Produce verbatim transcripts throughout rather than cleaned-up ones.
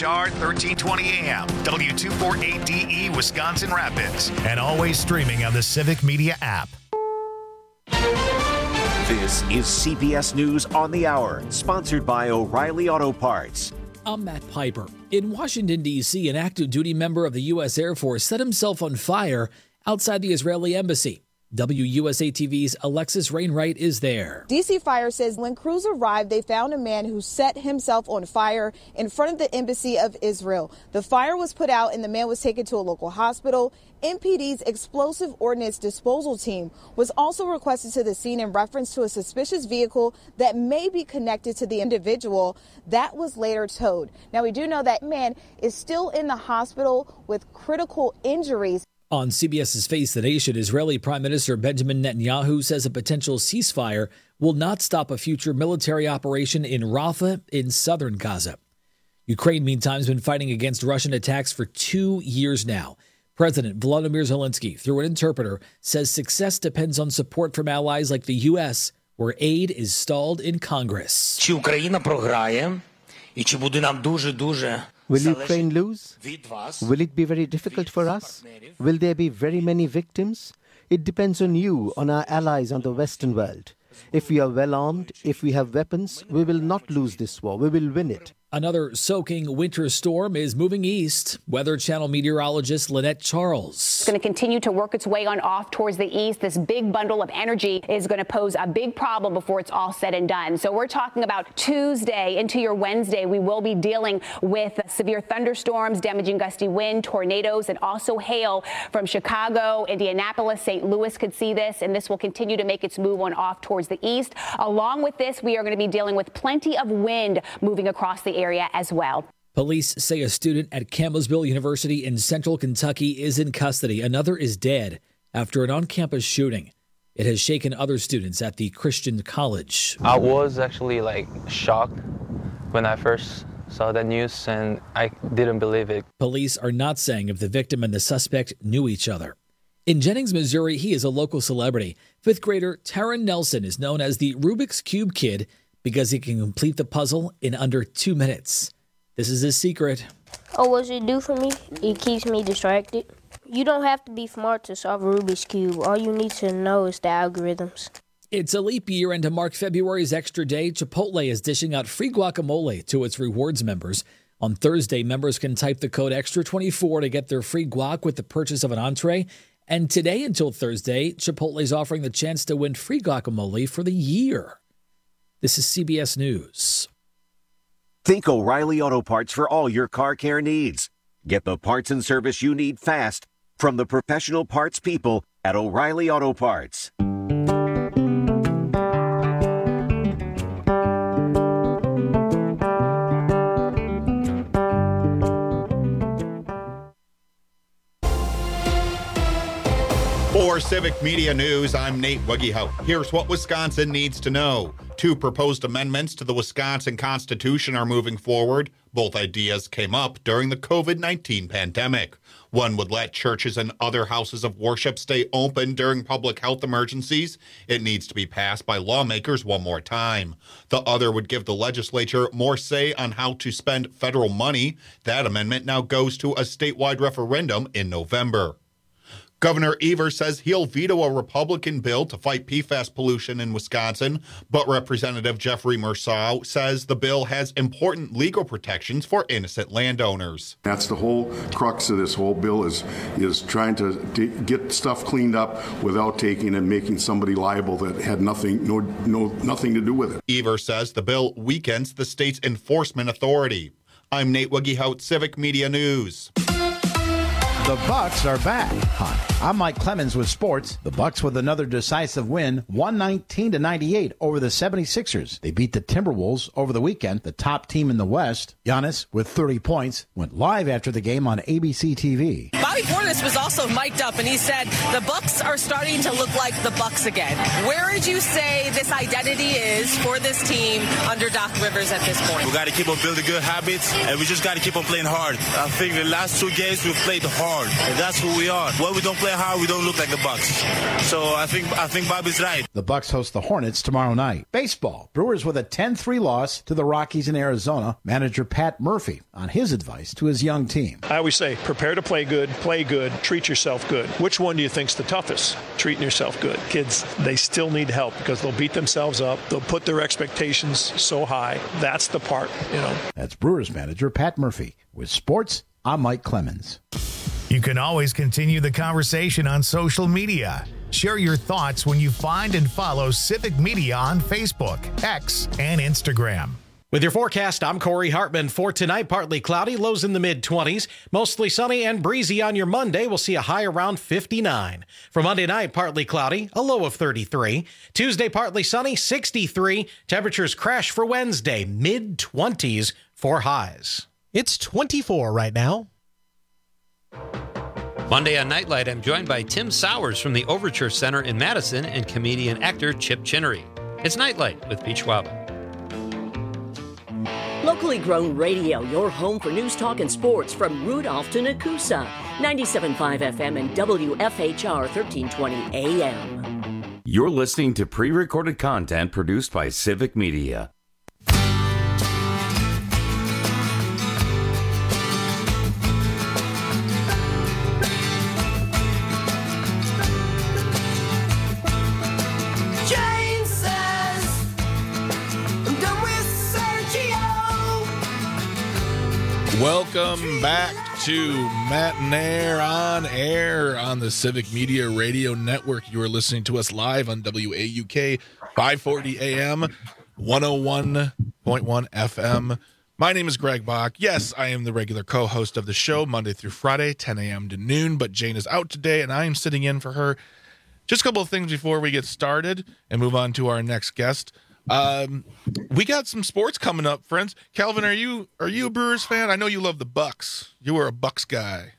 H R thirteen twenty A M, W two forty-eight D E, Wisconsin Rapids, and always streaming on the Civic Media app. This is C B S News on the Hour, sponsored by O'Reilly Auto Parts. I'm Matt Piper. In Washington, D C, an active duty member of the U S Air Force set himself on fire outside the Israeli embassy. W U S A T V's Alexis Rainwright is there. D C Fire says when crews arrived, they found a man who set himself on fire in front of the embassy of Israel. The fire was put out and the man was taken to a local hospital. M P D's explosive ordnance disposal team was also requested to the scene in reference to a suspicious vehicle that may be connected to the individual. That was later towed. Now, we do know that man is still in the hospital with critical injuries. On CBS's Face the Nation, Israeli Prime Minister Benjamin Netanyahu says a potential ceasefire will not stop a future military operation in Rafah in southern Gaza. Ukraine, meantime, has been fighting against Russian attacks for two years now. President Volodymyr Zelensky, through an interpreter, says success depends on support from allies like the U S, where aid is stalled in Congress. Чи Україна програє, і чи буде нам дуже-дуже Will Ukraine lose? Will it be very difficult for us? Will there be very many victims? It depends on you, on our allies, on the Western world. If we are well armed, if we have weapons, we will not lose this war. We will win it. Another soaking winter storm is moving east. Weather Channel meteorologist Lynette Charles. It's going to continue to work its way on off towards the east. This big bundle of energy is going to pose a big problem before it's all said and done. So we're talking about Tuesday into your Wednesday. We will be dealing with severe thunderstorms, damaging gusty wind, tornadoes, and also hail from Chicago, Indianapolis, Saint Louis could see this, and this will continue to make its move on off towards the east. Along with this, we are going to be dealing with plenty of wind moving across the area as well. Police say a student at Campbellsville University in central Kentucky is in custody. Another is dead after an on-campus shooting. It has shaken other students at the Christian college. I was actually like shocked when I first saw that news, and I didn't believe it. Police are not saying if the victim and the suspect knew each other. In Jennings, Missouri, he is a local celebrity. Fifth grader Taryn Nelson is known as the Rubik's Cube Kid because he can complete the puzzle in under two minutes. This is his secret. Oh, what does it do for me? It keeps me distracted. You don't have to be smart to solve a Rubik's Cube. All you need to know is the algorithms. It's a leap year, and to mark February's extra day, Chipotle is dishing out free guacamole to its rewards members. On Thursday, members can type the code extra twenty-four to get their free guac with the purchase of an entree. And today until Thursday, Chipotle is offering the chance to win free guacamole for the year. This is C B S News. Think O'Reilly Auto Parts for all your car care needs. Get the parts and service you need fast from the professional parts people at O'Reilly Auto Parts. For Civic Media News, I'm Nate Wuggyhout. Here's what Wisconsin needs to know. Two proposed amendments to the Wisconsin Constitution are moving forward. Both ideas came up during the covid nineteen pandemic. One would let churches and other houses of worship stay open during public health emergencies. It needs to be passed by lawmakers one more time. The other would give the legislature more say on how to spend federal money. That amendment now goes to a statewide referendum in November. Governor Evers says he'll veto a Republican bill to fight P FAS pollution in Wisconsin, but Representative Jeffrey Merceau says the bill has important legal protections for innocent landowners. That's the whole crux of this whole bill is is trying to t- get stuff cleaned up without taking and making somebody liable that had nothing no no nothing to do with it. Evers says the bill weakens the state's enforcement authority. I'm Nate Wuggyhout, Civic Media News. The Bucks are back. Hi, I'm Mike Clemens with sports. The Bucks with another decisive win, one nineteen to ninety-eight over the seventy-sixers. They beat the Timberwolves over the weekend, the top team in the West. Giannis, with thirty points, went live after the game on A B C T V. Bye. Bobby Portis was also mic'd up, and he said the Bucks are starting to look like the Bucks again. Where would you say this identity is for this team under Doc Rivers at this point? We got to keep on building good habits, and we just got to keep on playing hard. I think the last two games we've played hard, and that's who we are. When we don't play hard, we don't look like the Bucks. So I think I think Bobby's right. The Bucks host the Hornets tomorrow night. Baseball. Brewers with a ten three loss to the Rockies in Arizona. Manager Pat Murphy on his advice to his young team. I always say, prepare to play good, play good, treat yourself good. Which one do you think's the toughest? Treating yourself good. Kids, they still need help because they'll beat themselves up. They'll put their expectations so high. That's the part, you know. That's Brewers manager Pat Murphy. With sports, I'm Mike Clemens. You can always continue the conversation on social media. Share your thoughts when you find and follow Civic Media on Facebook, X, and Instagram. With your forecast, I'm Corey Hartman. For tonight, partly cloudy, lows in the mid-twenties. Mostly sunny and breezy on your Monday. We'll see a high around fifty-nine. For Monday night, partly cloudy, a low of thirty-three. Tuesday, partly sunny, sixty-three. Temperatures crash for Wednesday, mid-twenties for highs. It's twenty-four right now. Monday on Nightlight, I'm joined by Tim Sowers from the Overture Center in Madison and comedian actor Chip Chinnery. It's Nightlight with Pete Schwab. Locally grown radio, your home for news, talk, and sports from Rudolph to Nakusa. ninety-seven point five F M and W F H R thirteen twenty A M. You're listening to pre-recorded content produced by Civic Media. Welcome back to Matt and Air on Air on the Civic Media Radio Network. You are listening to us live on W A U K five forty A M, one oh one point one F M. My name is Greg Bach. Yes, I am the regular co-host of the show Monday through Friday, ten A M to noon, but Jane is out today and I am sitting in for her. Just a couple of things before we get started and move on to our next guest. Um, we got some sports coming up, friends. Calvin, are you are you a Brewers fan? I know you love the Bucks. You were a Bucks guy.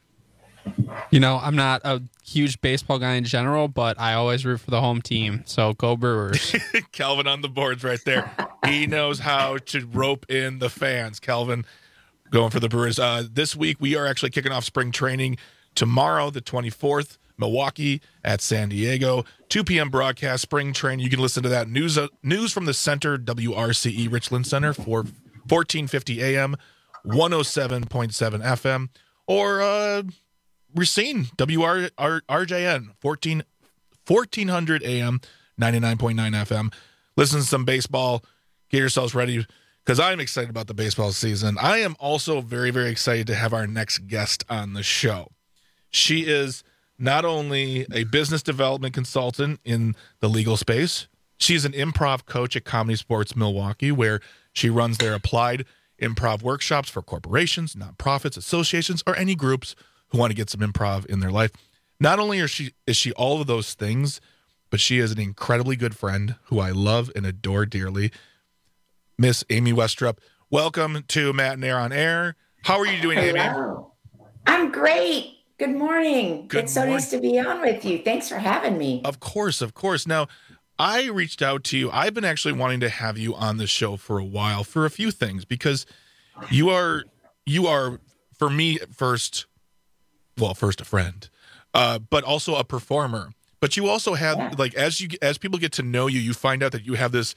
You know, I'm not a huge baseball guy in general, but I always root for the home team. So go Brewers. Calvin on the boards right there. He knows how to rope in the fans. Calvin going for the Brewers. Uh, this week we are actually kicking off spring training tomorrow, the twenty-fourth. Milwaukee at San Diego, two p.m. broadcast, spring training. You can listen to that news uh, news from the center, W R C E Richland Center, for fourteen fifty A M, one oh seven point seven F M, or uh, Racine, W R J N, fourteen hundred A M, ninety-nine point nine F M. Listen to some baseball. Get yourselves ready, because I'm excited about the baseball season. I am also very, very excited to have our next guest on the show. She is not only a business development consultant in the legal space, she's an improv coach at Comedy Sports Milwaukee, where she runs their applied improv workshops for corporations, nonprofits, associations, or any groups who want to get some improv in their life. Not only is she, is she all of those things, but she is an incredibly good friend who I love and adore dearly. Miss Amy Westrup, welcome to Matt and Air on Air. How are you doing, Amy? Hello. I'm great. Good morning. Good it's so morning. Nice to be on with you. Thanks for having me. Of course, of course. Now, I reached out to you. I've been actually wanting to have you on the show for a while for a few things, because you are, you are, for me, first, well, first a friend, uh, but also a performer. But you also have, yeah. like, as you as people get to know you, you find out that you have this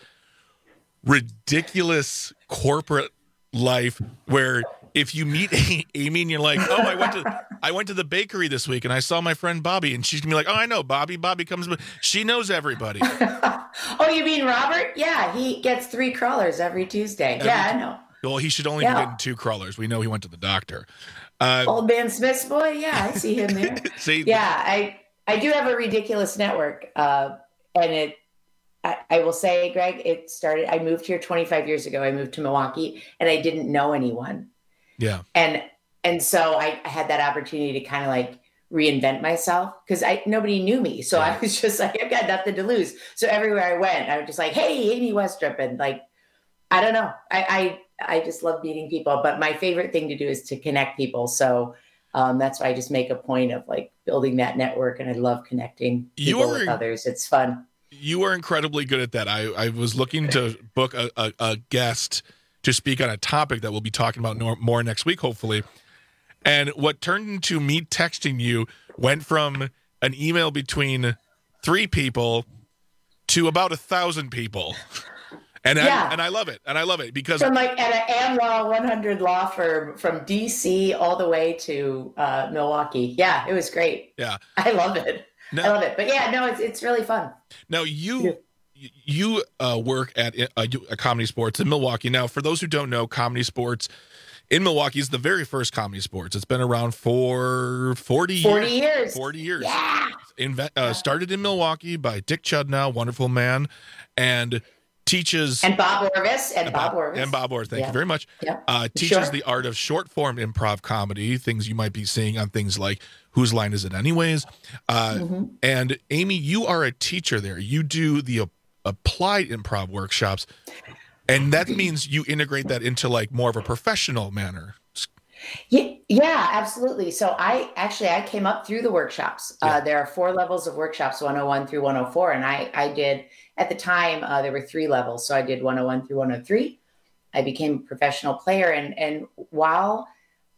ridiculous corporate life where if you meet Amy and you're like, oh, I went to I went to the bakery this week and I saw my friend Bobby, and she's gonna be like, oh, I know Bobby. Bobby comes, she knows everybody. Oh, you mean Robert? Yeah, he gets three crawlers every Tuesday. Every yeah, I know. Well, he should only yeah. be getting two crawlers. We know he went to the doctor. Uh, Old man Smith's boy. Yeah, I see him there. see, yeah, I I do have a ridiculous network, uh, and it. I, I will say, Greg, it started. I moved here twenty-five years ago. I moved to Milwaukee, and I didn't know anyone. Yeah. And and so I had that opportunity to kind of like reinvent myself, because I nobody knew me. So yeah. I was just like, I've got nothing to lose. So everywhere I went, I was just like, hey, Amy Westrup. And like, I don't know. I, I, I just love meeting people. But my favorite thing to do is to connect people. So Um, that's why I just make a point of like building that network, and I love connecting people You're, with others. It's fun. You are incredibly good at that. I, I was looking to book a, a, a guest to speak on a topic that we'll be talking about more, more next week, hopefully. And what turned into me texting you went from an email between three people to about a thousand people. And yeah. I, and I love it. And I love it because from like at an AmLaw one hundred law firm from D C all the way to uh, Milwaukee. Yeah, it was great. Yeah. I love it. No, I love it. But yeah, no, it's it's really fun. Now you you uh, work at a, a Comedy Sports in Milwaukee. Now, for those who don't know, Comedy Sports in Milwaukee is the very first Comedy Sports. It's been around for forty, forty years. years. forty years. Yeah. Inve- uh, started in Milwaukee by Dick Chudnow, wonderful man, and teaches and Bob Orvis and Bob Orvis and Bob Orvis. Thank yeah. you very much. Yeah. Uh, teaches sure. the art of short form improv comedy, things you might be seeing on things like Whose Line Is It Anyways? Uh, mm-hmm. And Amy, you are a teacher there. You do the uh, applied improv workshops, and that means you integrate that into like more of a professional manner. Yeah, yeah, absolutely. So I actually, I came up through the workshops. Yeah. Uh, there are four levels of workshops, one oh one through one oh four. And I, I did, at the time, uh, there were three levels. So I did one oh one through one oh three. I became a professional player. And, and while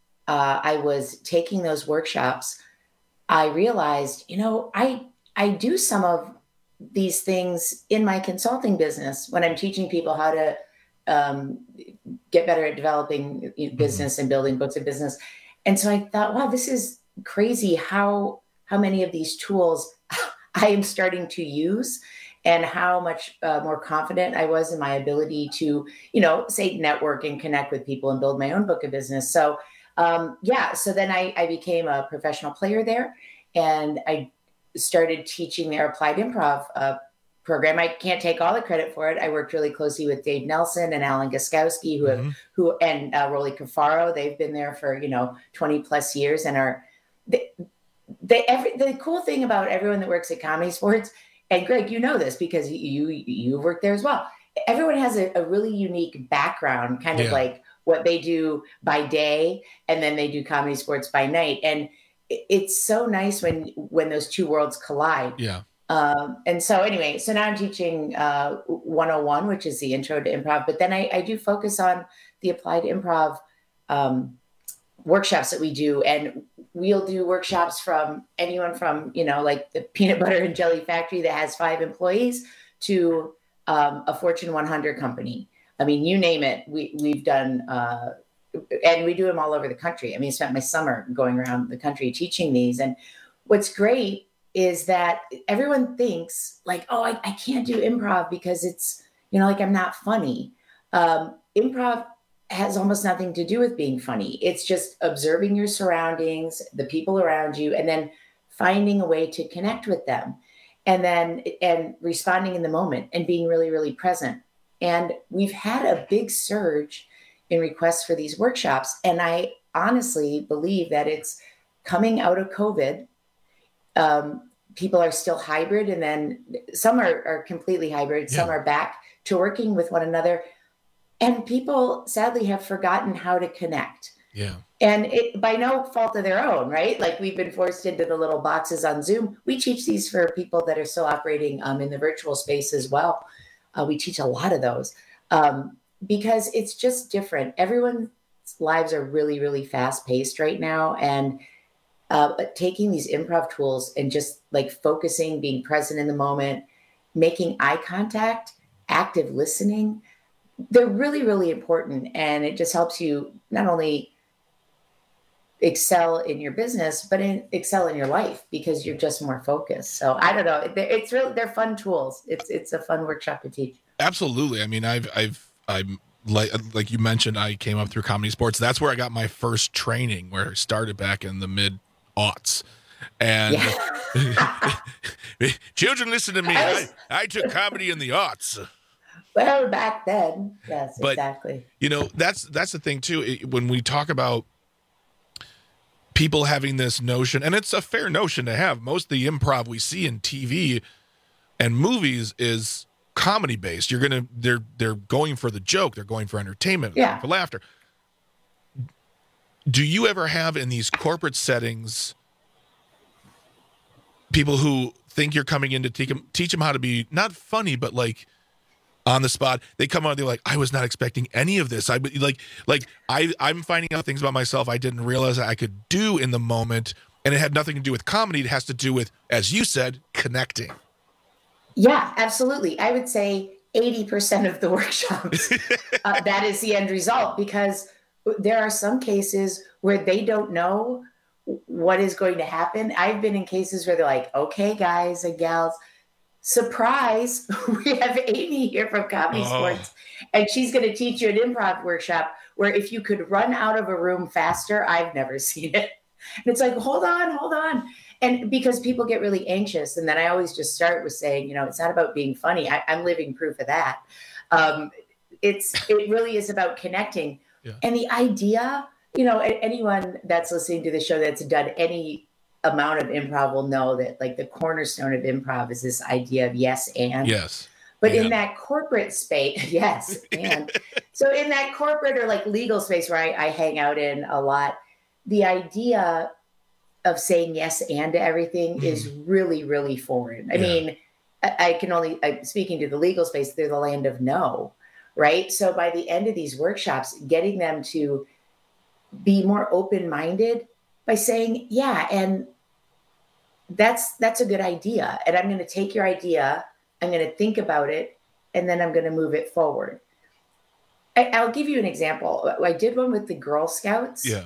uh, I was taking those workshops, I realized, you know, I, I do some of these things in my consulting business when I'm teaching people how to um, get better at developing business mm-hmm. and building books of business. And so I thought, wow, this is crazy how, how many of these tools I am starting to use and how much uh, more confident I was in my ability to, you know, say network and connect with people and build my own book of business. So um, yeah, so then I, I became a professional player there, and I started teaching their applied improv uh, program. I can't take all the credit for it. I worked really closely with Dave Nelson and Alan Gaskowski, who have, mm-hmm. who and uh, Rolly Cafaro. They've been there for, you know, twenty plus years and are they, they every the cool thing about everyone that works at Comedy Sports, and Greg, you know this because you you worked there as well. Everyone has a, a really unique background, kind of yeah. like what they do by day, and then they do Comedy Sports by night. And it's so nice when when those two worlds collide. Yeah. Um, and so anyway, so now I'm teaching uh, one oh one, which is the intro to improv, but then I, I do focus on the applied improv um, workshops that we do. And we'll do workshops from anyone from, you know, like the peanut butter and jelly factory that has five employees to um, a Fortune one hundred company. I mean, you name it, we, we've done, uh, and we do them all over the country. I mean, I spent my summer going around the country teaching these. And what's great is that everyone thinks like, oh, I, I can't do improv because it's, you know, like I'm not funny. Um, improv has almost nothing to do with being funny. It's just observing your surroundings, the people around you, and then finding a way to connect with them, and then and responding in the moment and being really, really present. And we've had a big surge in requests for these workshops. And I honestly believe that it's coming out of COVID. Um, people are still hybrid, and then some are, are completely hybrid. Yeah. Some are back to working with one another. And people sadly have forgotten how to connect. Yeah. And it by no fault of their own, right? Like we've been forced into the little boxes on Zoom. We teach these for people that are still operating um, in the virtual space as well. Uh, we teach a lot of those um, because it's just different. Everyone's lives are really, really fast paced right now. And uh, but taking these improv tools and just like focusing, being present in the moment, making eye contact, active listening, they're really, really important. And it just helps you not only excel in your business, but in, excel in your life because you're just more focused. So I don't know. It's really, they're fun tools. It's, it's a fun workshop to teach. Absolutely. I mean, I've, I've, I'm like, like you mentioned, I came up through Comedy Sports. That's where I got my first training, where I started back in the mid aughts. And yeah. Children, listen to me. I, was, I, I took comedy in the aughts. Well, back then, yes, but, exactly. You know, that's that's the thing too. It, when we talk about people having this notion, and it's a fair notion to have. Most of the improv we see in T V and movies is comedy based. You're gonna they're they're going for the joke. They're going for entertainment. Yeah. For laughter. do you ever have in these corporate settings people who think you're coming in to teach them, teach them how to be not funny, but like on the spot? They come out, they're like, I was not expecting any of this. I like, like I, I'm finding out things about myself I didn't realize I could do in the moment. And it had nothing to do with comedy. It has to do with, as you said, connecting. Yeah, absolutely. I would say eighty percent of the workshops, uh, that is the end result, because there are some cases where they don't know what is going to happen. I've been in cases where they're like, okay, guys and gals, surprise, we have Amy here from Comedy oh. Sports, and she's going to teach you an improv workshop where if you could run out of a room faster, I've never seen it. And it's like, hold on, hold on. And because people get really anxious. And then I always just start with saying, you know, it's not about being funny. I, I'm living proof of that. Um, it's, it really is about connecting. Yeah. And the idea, you know, anyone that's listening to the show that's done any amount of improv will know that like the cornerstone of improv is this idea of yes and. Yes. But and. in that corporate space, yes. And so in that corporate or like legal space where I, I hang out in a lot, the idea of saying yes and to everything mm. is really, really foreign. I yeah. mean, I, I can only, I, speaking to the legal space, they're the land of no, right? So by the end of these workshops, getting them to be more open-minded by saying, yeah, and that's that's a good idea. And I'm going to take your idea, I'm going to think about it, and then I'm going to move it forward. I, I'll give you an example. I did one with the Girl Scouts. Yeah.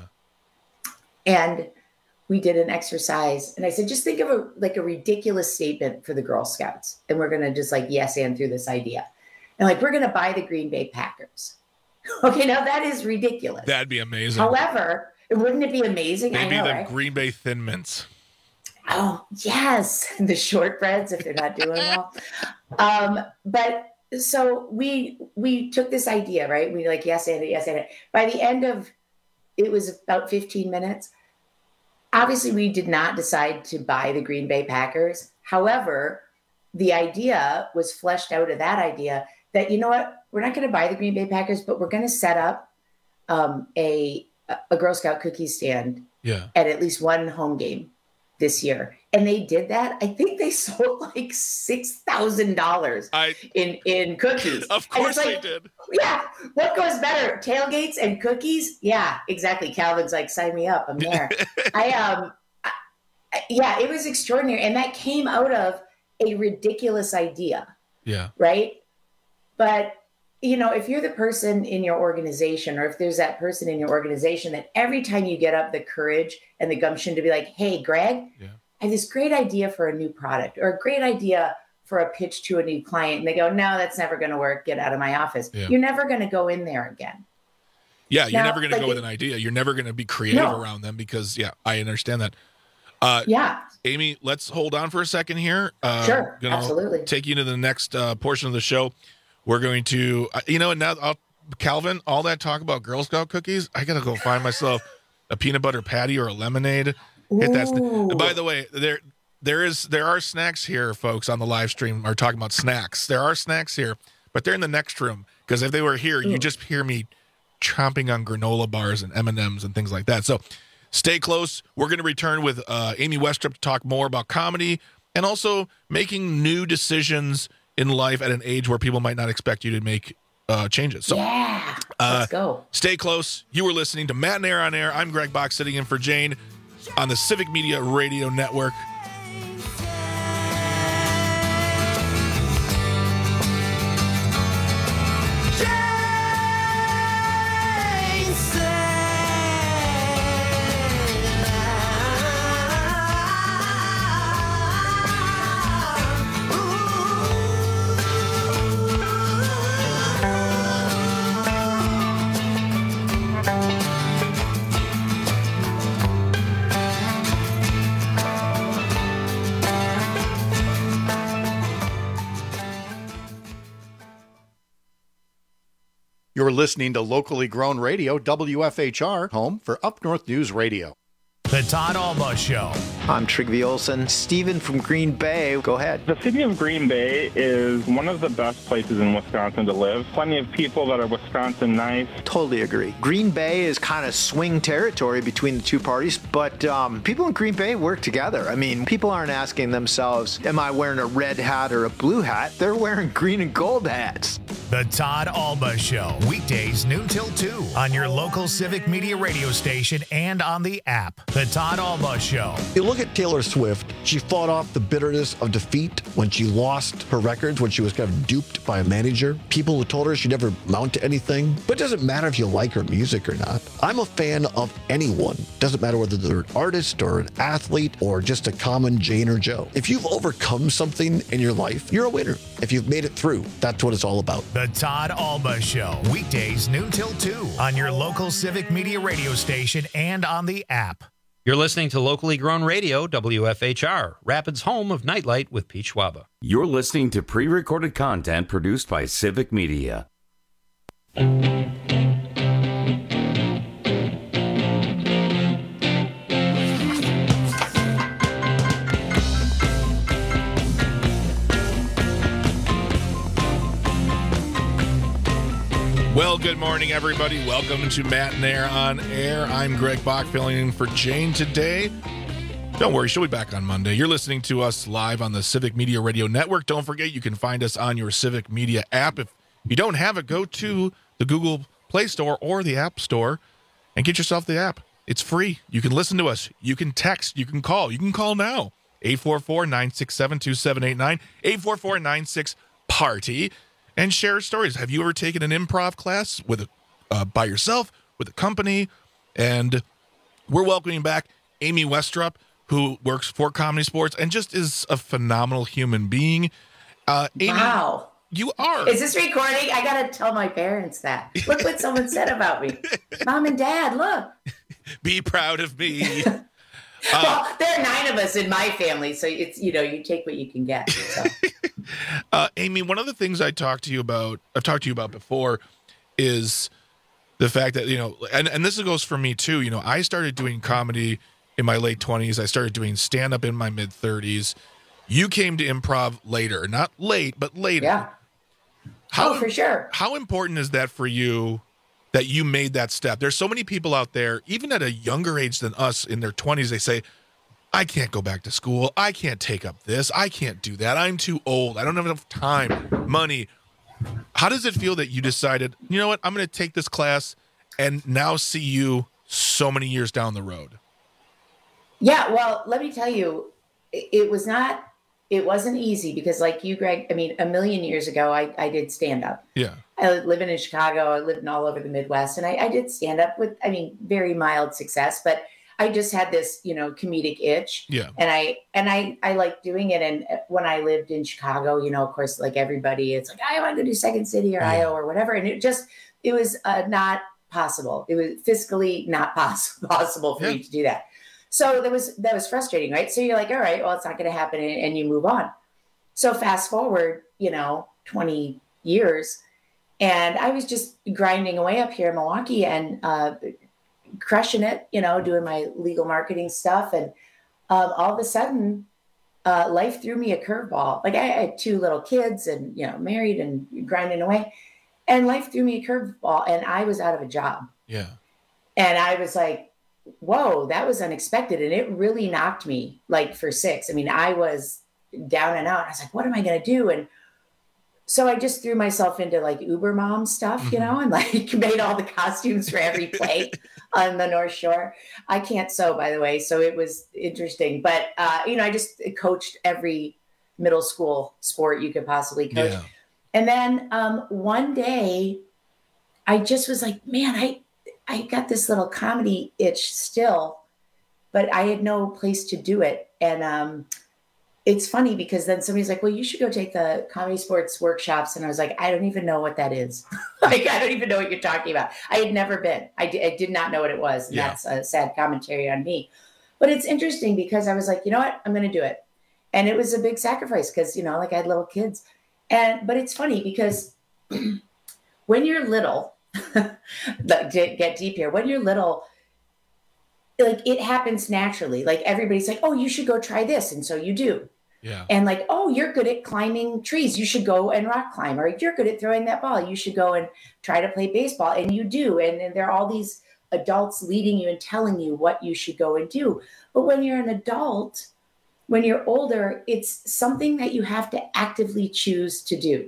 And we did an exercise, and I said, just think of a like a ridiculous statement for the Girl Scouts. And we're going to just like yes and through this idea. And like, we're going to buy the Green Bay Packers. Okay, now that is ridiculous. That'd be amazing. However, wouldn't it be amazing? Maybe I know, the right? Green Bay Thin Mints. Oh, yes. The shortbreads, if they're not doing well. Um, but so we we took this idea, right? We like, yes and it, yes and it. By the end of, it was about fifteen minutes. Obviously, we did not decide to buy the Green Bay Packers. However, the idea was fleshed out of that idea that, you know what, we're not going to buy the Green Bay Packers, but we're going to set up um, a a Girl Scout cookie stand yeah. at at least one home game this year. And they did that. I think they sold like six thousand dollars in, in cookies. Of course like, they did. Yeah. What goes better? Tailgates and cookies? Yeah, exactly. Calvin's like, sign me up. I'm there. I, um, I, yeah, it was extraordinary. And that came out of a ridiculous idea. Yeah. Right. But, you know, if you're the person in your organization, or if there's that person in your organization that every time you get up the courage and the gumption to be like, hey, Greg, yeah. I have this great idea for a new product or a great idea for a pitch to a new client. And they go, no, that's never going to work. Get out of my office. Yeah. You're never going to go in there again. Yeah, you're now, never going to like go with it, an idea. You're never going to be creative no. around them because, yeah, I understand that. Uh, yeah. Amy, let's hold on for a second here. Uh, sure, gonna absolutely. Take you to the next uh, portion of the show. We're going to, uh, you know, and now, I'll, Calvin, all that talk about Girl Scout cookies, I got to go find myself a peanut butter patty or a lemonade. Hit that. Sn- By the way, there there is there are snacks here, folks, on the live stream are talking about snacks. There are snacks here, but they're in the next room because if they were here, you just hear me chomping on granola bars and M and M's and things like that. So stay close. We're going to return with uh, Amy Westrup to talk more about comedy and also making new decisions in life at an age where people might not expect you to make uh, changes. So yeah, uh, let's go. Stay close. You were listening to Matt and Air on Air. I'm Greg Bach sitting in for Jane on the Civic Media Radio Network. You're listening to locally grown radio, W F H R, home for Up North News Radio. The Todd Alba Show. I'm Trygve Olsen. Steven from Green Bay, go ahead. The city of Green Bay is one of the best places in Wisconsin to live. Plenty of people that are Wisconsin nice. Totally agree. Green Bay is kind of swing territory between the two parties, but um, people in Green Bay work together. I mean, people aren't asking themselves, am I wearing a red hat or a blue hat? They're wearing green and gold hats. The Todd Alba Show, weekdays noon till two on your local Civic Media radio station and on the app. The Todd Alba Show. You look at Taylor Swift. She fought off the bitterness of defeat when she lost her records, when she was kind of duped by a manager. People who told her she never amount to anything. But it doesn't matter if you like her music or not. I'm a fan of anyone. Doesn't matter whether they're an artist or an athlete or just a common Jane or Joe. If you've overcome something in your life, you're a winner. If you've made it through, that's what it's all about. The Todd Alba Show, weekdays noon till two on your local Civic Media radio station and on the app. You're listening to locally grown radio, W F H R, Rapids' home of Nightlight with Pete Schwaba. You're listening to pre-recorded content produced by Civic Media. Well, good morning, everybody. Welcome to Matt and Air on Air. I'm Greg Bach, filling in for Jane today. Don't worry, she'll be back on Monday. You're listening to us live on the Civic Media Radio Network. Don't forget, you can find us on your Civic Media app. If you don't have it, go to the Google Play Store or the App Store and get yourself the app. It's free. You can listen to us. You can text. You can call. You can call now. eight four four, nine six seven, two seven eight nine, eight four four, nine six, party. And share stories. Have you ever taken an improv class with a, uh, by yourself, with a company? And we're welcoming back Amy Westrup, who works for Comedy Sports and just is a phenomenal human being. Uh, Amy, wow. You are. Is this recording? I got to tell my parents that. Look what someone said about me. Mom and Dad, look. Be proud of me. Uh, well, there are nine of us in my family, so it's, you know, you take what you can get. So. uh, Amy, one of the things I talked to you about, I've talked to you about before, is the fact that, you know, and, and this goes for me too, you know, I started doing comedy in my late twenties. I started doing stand-up in my mid-thirties. You came to improv later, not late, but later. Yeah. How, oh, for sure. How important is that for you that you made that step? There's so many people out there, even at a younger age than us in their twenties, they say, I can't go back to school. I can't take up this. I can't do that. I'm too old. I don't have enough time, money. How does it feel that you decided, you know what, I'm going to take this class and now see you so many years down the road? Yeah, well, let me tell you, it was not, it wasn't easy because like you, Greg, I mean, a million years ago, I, I did stand up. Yeah. I lived in Chicago. I lived in all over the Midwest. And I, I did stand up with, I mean, very mild success, but I just had this, you know, comedic itch. Yeah. And I, and I, I liked doing it. And when I lived in Chicago, you know, of course, like everybody, it's like, I want to do Second City or yeah. I O or whatever. And it just, it was uh, not possible. It was fiscally not poss- possible for yeah. me to do that. So that was, that was frustrating, right? So you're like, all right, well, it's not going to happen. And you move on. So fast forward, you know, twenty years. And I was just grinding away up here in Milwaukee and uh, crushing it, you know, doing my legal marketing stuff. And um, all of a sudden, uh, life threw me a curveball. Like I had two little kids and, you know, married and grinding away. And life threw me a curveball and I was out of a job. Yeah. And I was like, whoa, that was unexpected. And it really knocked me like for six. I mean, I was down and out. I was like, what am I going to do? And so I just threw myself into like Uber mom stuff, you know, and like made all the costumes for every play on the North Shore. I can't sew, by the way. So it was interesting. But, uh, you know, I just coached every middle school sport you could possibly coach. Yeah. And then um, one day I just was like, man, I, I got this little comedy itch still, but I had no place to do it. And um, it's funny because then somebody's like, well, you should go take the Comedy Sports workshops. And I was like, I don't even know what that is. Like, I don't even know what you're talking about. I had never been. I, d- I did not know what it was. And yeah. that's a sad commentary on me. But it's interesting because I was like, you know what? I'm going to do it. And it was a big sacrifice because, you know, like I had little kids. And but it's funny because when you're little, get deep here, when you're little, like it happens naturally. Like everybody's like, oh, you should go try this. And so you do. Yeah. And like, oh, you're good at climbing trees. You should go and rock climb. Or you're good at throwing that ball. You should go and try to play baseball. And you do. And, and there are all these adults leading you and telling you what you should go and do. But when you're an adult, when you're older, it's something that you have to actively choose to do.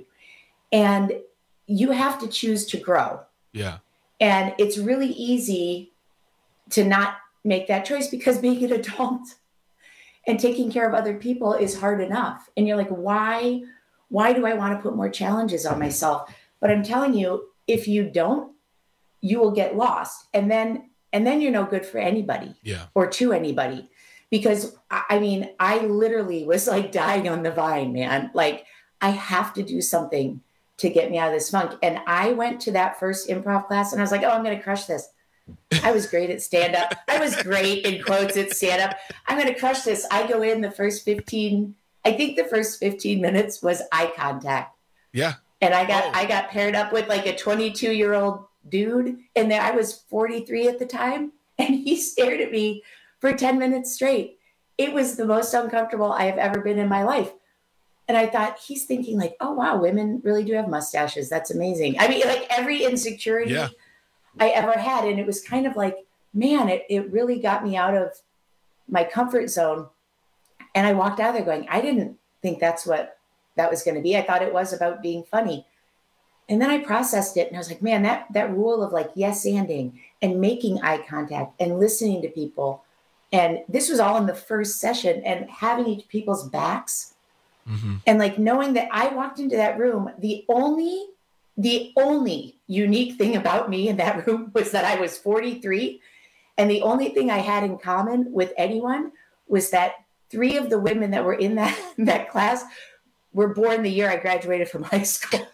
And you have to choose to grow. Yeah. And it's really easy to not make that choice because being an adult and taking care of other people is hard enough. And you're like, why, why do I want to put more challenges on myself? But I'm telling you, if you don't, you will get lost. And then, and then you're no good for anybody yeah. or to anybody. Because I mean, I literally was like dying on the vine, man. Like I have to do something to get me out of this funk. And I went to that first improv class and I was like, oh, I'm going to crush this. I was great at stand up. I was great in quotes at stand up. I'm going to crush this. I go in the first fifteen, I think the first fifteen minutes was eye contact. Yeah. And I got, oh. I got paired up with like a twenty-two year old dude. And then I was forty-three at the time. And he stared at me for ten minutes straight. It was the most uncomfortable I have ever been in my life. And I thought he's thinking like, oh, wow, women really do have mustaches. That's amazing. I mean, like every insecurity yeah. I ever had. And it was kind of like, man, it, it really got me out of my comfort zone. And I walked out there going, I didn't think that's what that was going to be. I thought it was about being funny. And then I processed it and I was like, man, that, that rule of like, yes, anding and making eye contact and listening to people. And this was all in the first session and having each people's backs mm-hmm. and like knowing that I walked into that room, the only The only unique thing about me in that room was that I was forty-three. And the only thing I had in common with anyone was that three of the women that were in that, that class were born the year I graduated from high school.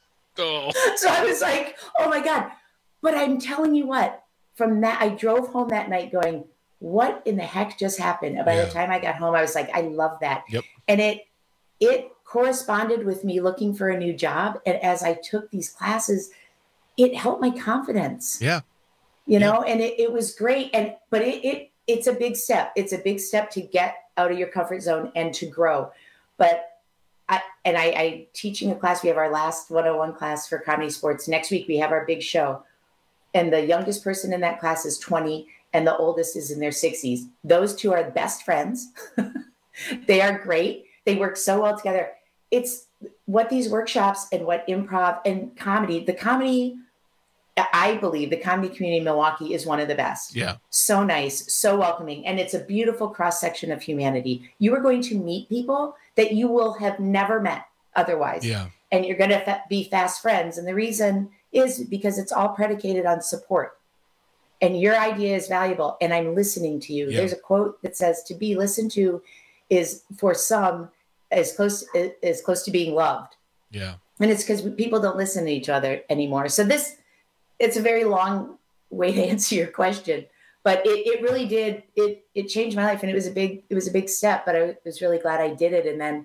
Oh. So I was like, oh my God. But I'm telling you what, from that, I drove home that night going, what in the heck just happened? And by yeah. the time I got home, I was like, I love that. Yep. And it, it, corresponded with me looking for a new job. And as I took these classes, it helped my confidence. Yeah. You know, yeah. and it, it was great. And, but it, it, it's a big step. It's a big step to get out of your comfort zone and to grow. But I, and I, I teaching a class, we have our last one oh one class for Comedy Sports. Next week, we have our big show. And the youngest person in that class is twenty and the oldest is in their sixties. Those two are best friends. They are great. They work so well together. It's what these workshops and what improv and comedy, the comedy, I believe the comedy community in Milwaukee is one of the best. Yeah. So nice, so welcoming. And it's a beautiful cross section of humanity. You are going to meet people that you will have never met otherwise. Yeah. And you're going to fa- be fast friends. And the reason is because it's all predicated on support. And your idea is valuable. And I'm listening to you. Yeah. There's a quote that says, to be listened to is for some as close as close to being loved. Yeah. And it's because people don't listen to each other anymore. So this, it's a very long way to answer your question, but it, it really did, it, it changed my life. And it was a big, it was a big step, but I was really glad I did it. And then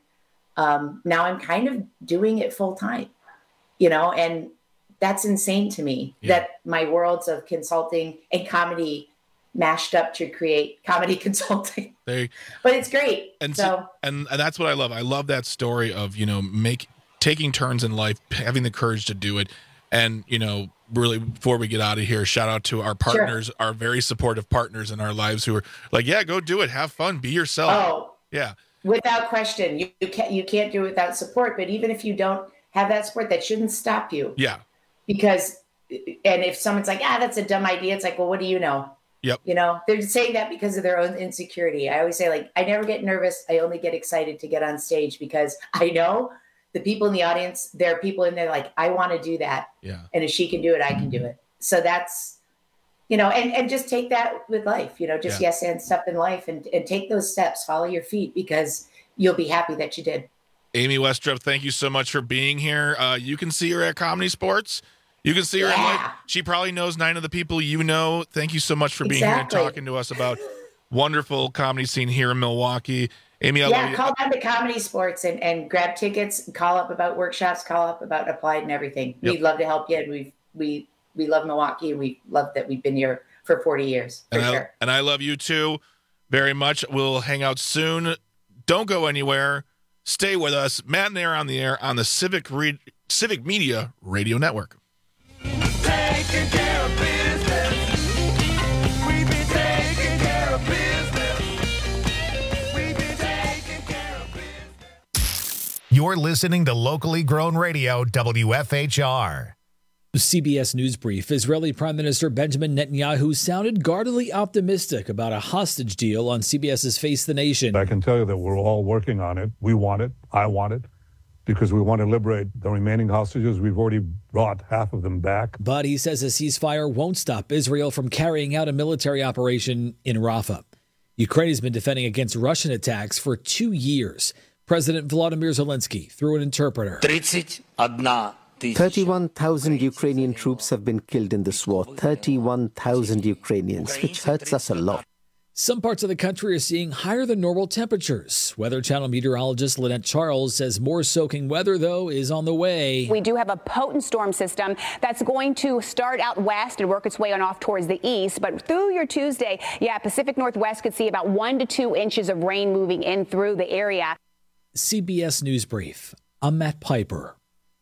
um, now I'm kind of doing it full time, you know, and that's insane to me yeah. that my worlds of consulting and comedy mashed up to create comedy consulting. They, but it's great. And so, and, and that's what I love. I love that story of, you know, make taking turns in life, having the courage to do it. And, you know, really before we get out of here, shout out to our partners, sure. our very supportive partners in our lives who are like, yeah, go do it. Have fun. Be yourself. Oh, yeah. Without question. You, you can't, you can't do it without support, but even if you don't have that support, that shouldn't stop you. Yeah. Because, and if someone's like, ah, that's a dumb idea. It's like, well, what do you know? Yep. You know, they're saying that because of their own insecurity. I always say, like, I never get nervous. I only get excited to get on stage because I know the people in the audience, there are people in there like, I want to do that. Yeah. And if she can do it, I can do it. So that's, you know, and, and just take that with life, you know, just yeah. yes and stuff in life and, and take those steps, follow your feet because you'll be happy that you did. Amy Westrup, thank you so much for being here. Uh, you can see her at Comedy Sports. You can see her. Yeah. In life. She probably knows nine of the people you know. Thank you so much for being exactly. here and talking to us about wonderful comedy scene here in Milwaukee. Amy, I yeah, love you. call down to Comedy Sports and, and grab tickets. Call up about workshops. Call up about Applied and everything. Yep. We'd love to help you. And we we we love Milwaukee. And we love that we've been your for forty years, for and sure. I, and I love you too very much. We'll hang out soon. Don't go anywhere. Stay with us. Matt and Air on the air on the Civic Re- Civic Media Radio Network. Taking care of business. We've been taking care of business. We've been taking care of business. You're listening to locally grown radio, W F H R. C B S News Brief. Israeli Prime Minister Benjamin Netanyahu sounded guardedly optimistic about a hostage deal on CBS's Face the Nation. I can tell you that we're all working on it. We want it. I want it. Because we want to liberate the remaining hostages. We've already brought half of them back. But he says a ceasefire won't stop Israel from carrying out a military operation in Rafah. Ukraine has been defending against Russian attacks for two years. President Volodymyr Zelensky, through an interpreter. thirty-one thousand Ukrainian troops have been killed in this war. thirty-one thousand Ukrainians, which hurts us a lot. Some parts of the country are seeing higher than normal temperatures. Weather Channel meteorologist Lynette Charles says more soaking weather, though, is on the way. We do have a potent storm system that's going to start out west and work its way on off towards the east. But through your Tuesday, yeah, Pacific Northwest could see about one to two inches of rain moving in through the area. C B S News Brief. I'm Matt Piper.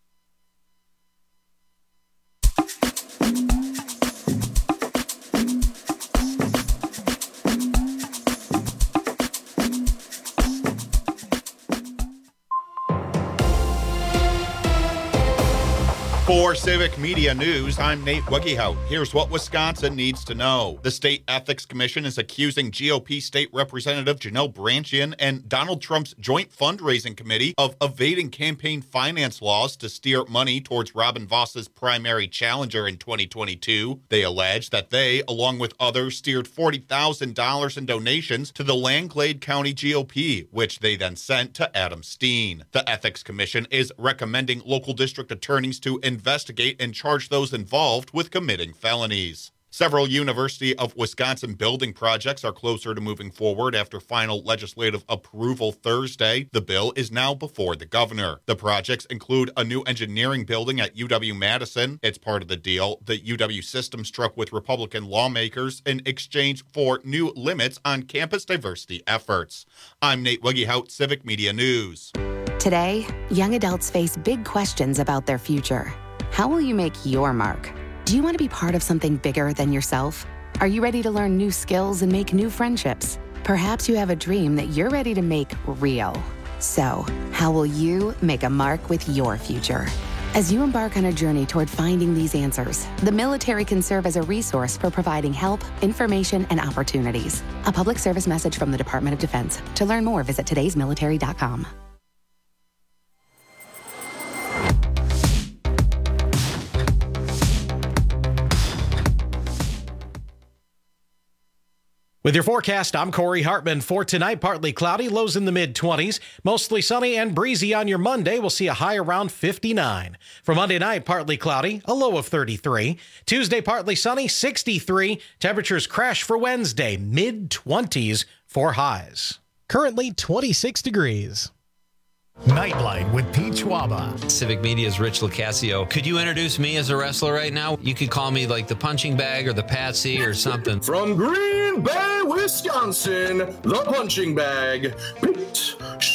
For Civic Media News, I'm Nate Wuggehout. Here's what Wisconsin needs to know. The State Ethics Commission is accusing G O P State Representative Janelle Branchian and Donald Trump's joint fundraising committee of evading campaign finance laws to steer money towards Robin Voss's primary challenger in twenty twenty-two. They allege that they, along with others, steered forty thousand dollars in donations to the Langlade County G O P, which they then sent to Adam Steen. The Ethics Commission is recommending local district attorneys to investigate and charge those involved with committing felonies. Several University of Wisconsin building projects are closer to moving forward after final legislative approval Thursday. The bill is now before the governor. The projects include a new engineering building at U W-Madison. It's part of the deal the U W system struck with Republican lawmakers in exchange for new limits on campus diversity efforts. I'm Nate Wuggehout, Civic Media News. Today, young adults face big questions about their future. How will you make your mark? Do you want to be part of something bigger than yourself? Are you ready to learn new skills and make new friendships? Perhaps you have a dream that you're ready to make real. So, how will you make a mark with your future? As you embark on a journey toward finding these answers, the military can serve as a resource for providing help, information, and opportunities. A public service message from the Department of Defense. To learn more, visit todays military dot com. With your forecast, I'm Corey Hartman. For tonight, partly cloudy, lows in the mid-twenties. Mostly sunny and breezy on your Monday. We'll see a high around fifty-nine. For Monday night, partly cloudy, a low of thirty-three. Tuesday, partly sunny, sixty-three. Temperatures crash for Wednesday, mid-twenties for highs. Currently twenty-six degrees. Nightlight with Pete Schwaba. Civic Media's Rich Lucasio. Could you introduce me as a wrestler right now? You could call me like the punching bag or the patsy or something. From Green Bay, Wisconsin, the punching bag, Pete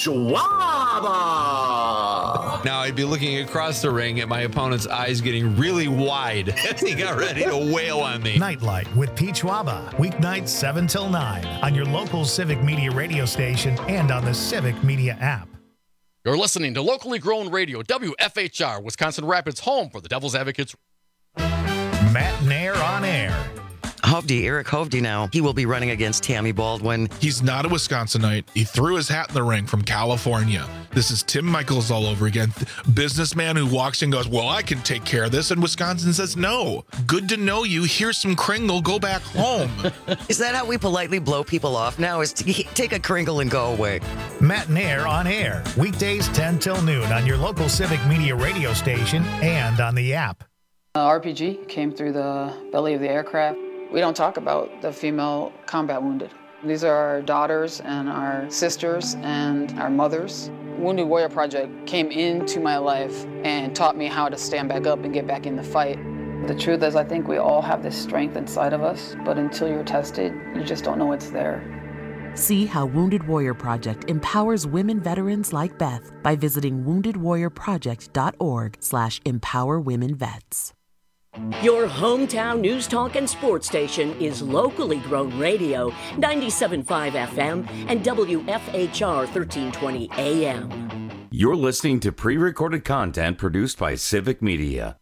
Schwaba. Now I'd be looking across the ring at my opponent's eyes getting really wide as he got ready to wail on me. Nightlight with Pete Schwaba. Weeknights seven till nine on your local Civic Media radio station and on the Civic Media app. You're listening to locally grown radio, W F H R, Wisconsin Rapids, home for the Devil's Advocates. Matt Nair on air. Hovde, Eric Hovde now. He will be running against Tammy Baldwin. He's not a Wisconsinite. He threw his hat in the ring from California. This is Tim Michaels all over again. Businessman who walks in and goes, well, I can take care of this. And Wisconsin says, no. Good to know you. Here's some Kringle. Go back home. Is that how we politely blow people off now? Is to take a Kringle and go away? Matt Nair on air. Weekdays ten till noon on your local Civic Media radio station and on the app. Uh, R P G came through the belly of the aircraft. We don't talk about the female combat wounded. These are our daughters and our sisters and our mothers. Wounded Warrior Project came into my life and taught me how to stand back up and get back in the fight. The truth is, I think we all have this strength inside of us, but until you're tested, you just don't know it's there. See how Wounded Warrior Project empowers women veterans like Beth by visiting wounded warrior project dot org slash empower women vets. Your hometown news talk and sports station is locally grown radio, ninety-seven point five F M and W F H R thirteen twenty A M. You're listening to pre-recorded content produced by Civic Media.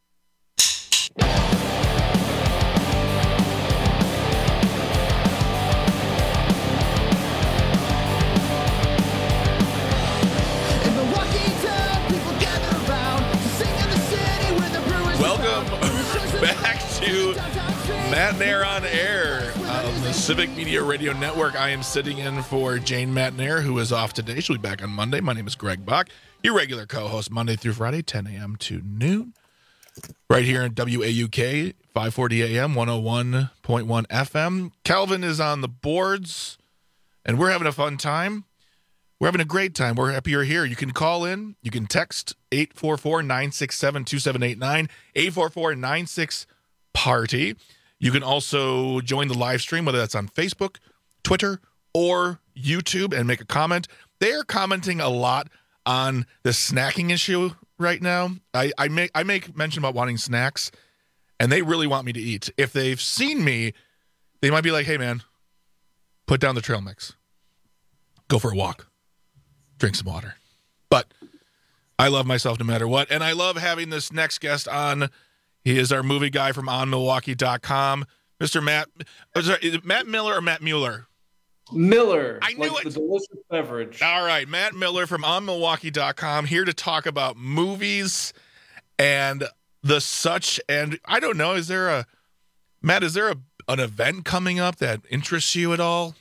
Back to Matt Nair on Air on the Civic Media Radio Network. I am sitting in for Jane Matt Nair, who is off today. She'll be back on Monday. My name is Greg Bach, your regular co-host Monday through Friday, ten a.m. to noon, right here in W A U K, five forty A M, one oh one point one F M. Calvin is on the boards, and we're having a fun time. We're having a great time. We're happy you're here. You can call in. You can text eight four four, nine six seven, two seven eight nine, eight four four, nine six, party. You can also join the live stream, whether that's on Facebook, Twitter, or YouTube, and make a comment. They are commenting a lot on the snacking issue right now. I, I, make, I make mention about wanting snacks, and they really want me to eat. If they've seen me, they might be like, hey, man, put down the trail mix. Go for a walk. Drink some water. But I love myself no matter what. And I love having this next guest on. He is our movie guy from on milwaukee dot com. Mister Matt, sorry, is it Matt Miller or Matt Mueller? Miller. I knew like it. The delicious beverage. All right. Matt Miller from on milwaukee dot com, here to talk about movies and the such. And I don't know, is there a, Matt, is there a, an event coming up that interests you at all?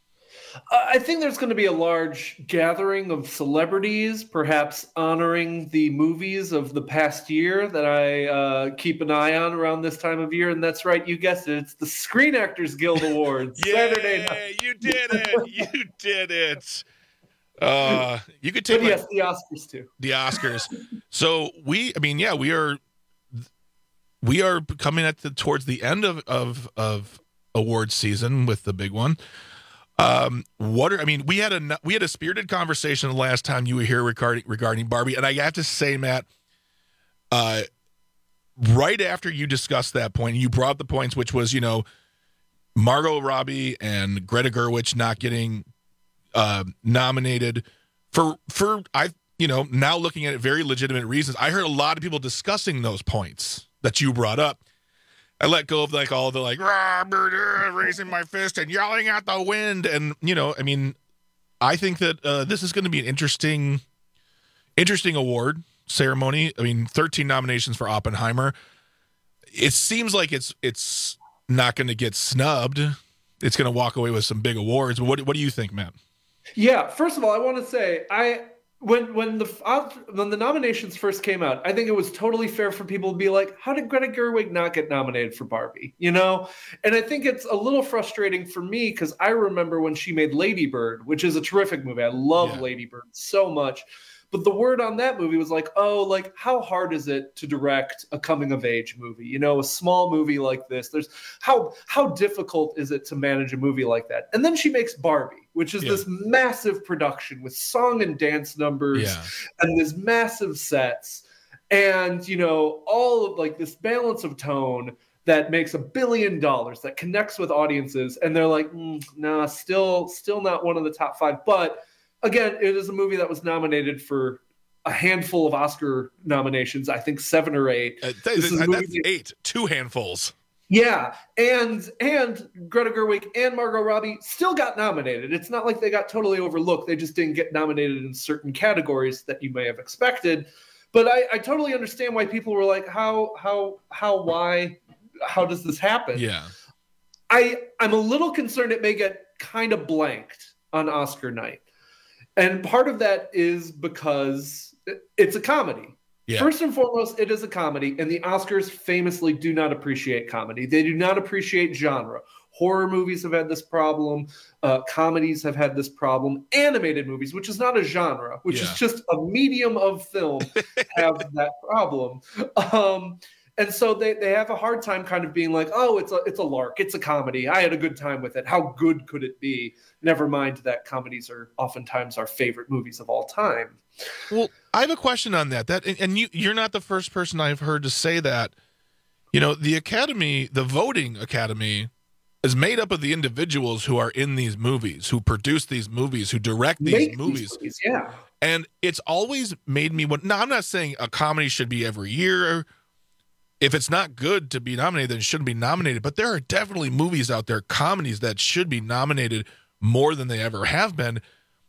I think there's going to be a large gathering of celebrities, perhaps honoring the movies of the past year that I uh, keep an eye on around this time of year. And that's right, you guessed it. It's the Screen Actors Guild Awards. Yeah, Saturday night. You did it. You did it. Uh, you could take but yes, the Oscars too. The Oscars. So we, I mean, yeah, we are, we are coming at the towards the end of of of awards season with the big one. Um, what are, I mean, we had a, we had a spirited conversation the last time you were here regarding, regarding Barbie. And I have to say, Matt, uh, right after you discussed that point, you brought the points, which was, you know, Margot Robbie and Greta Gerwig not getting, uh, nominated for, for, I, you know, now looking at it, very legitimate reasons. I heard a lot of people discussing those points that you brought up. I let go of like all the like rah, brr, raising my fist and yelling at the wind. And, you know, I mean, I think that uh, this is going to be an interesting, interesting award ceremony. I mean, thirteen nominations for Oppenheimer. It seems like it's it's not going to get snubbed. It's going to walk away with some big awards. But what what do you think, Matt? Yeah, first of all, I want to say I when when the when the nominations first came out, I think it was totally fair for people to be like, how did Greta Gerwig not get nominated for Barbie? You know? And I think it's a little frustrating for me because I remember when she made Lady Bird, which is a terrific movie. I love yeah. Lady Bird so much. But the word on that movie was like, oh, like, how hard is it to direct a coming-of-age movie? You know, a small movie like this. There's how how difficult is it to manage a movie like that? And then she makes Barbie, which is yeah. this massive production with song and dance numbers yeah. and this massive sets. And, you know, all of, like, this balance of tone that makes a billion dollars, that connects with audiences. And they're like, mm, nah, still, still not one of the top five. But again, it is a movie that was nominated for a handful of Oscar nominations. I think seven or eight. Uh, that, this is that's that, eight, two handfuls. Yeah, and and Greta Gerwig and Margot Robbie still got nominated. It's not like they got totally overlooked. They just didn't get nominated in certain categories that you may have expected. But I, I totally understand why people were like, how, how, how, why, how does this happen? Yeah, I I'm a little concerned it may get kind of blanked on Oscar night. And part of that is because it's a comedy. Yeah. First and foremost, it is a comedy, and the Oscars famously do not appreciate comedy. They do not appreciate genre. Horror movies have had this problem. Uh, comedies have had this problem. Animated movies, which is not a genre, which yeah. is just a medium of film, have that problem. Um, And so they, they have a hard time kind of being like, oh, it's a it's a lark, it's a comedy. I had a good time with it. How good could it be? Never mind that comedies are oftentimes our favorite movies of all time. Well, I have a question on that. That and you you're not the first person I've heard to say that. You know, the Academy, the voting Academy, is made up of the individuals who are in these movies, who produce these movies, who direct these Make movies. These movies. Yeah. And it's always made me want. Now, I'm not saying a comedy should be every year. If it's not good to be nominated, then it shouldn't be nominated. But there are definitely movies out there, comedies that should be nominated more than they ever have been.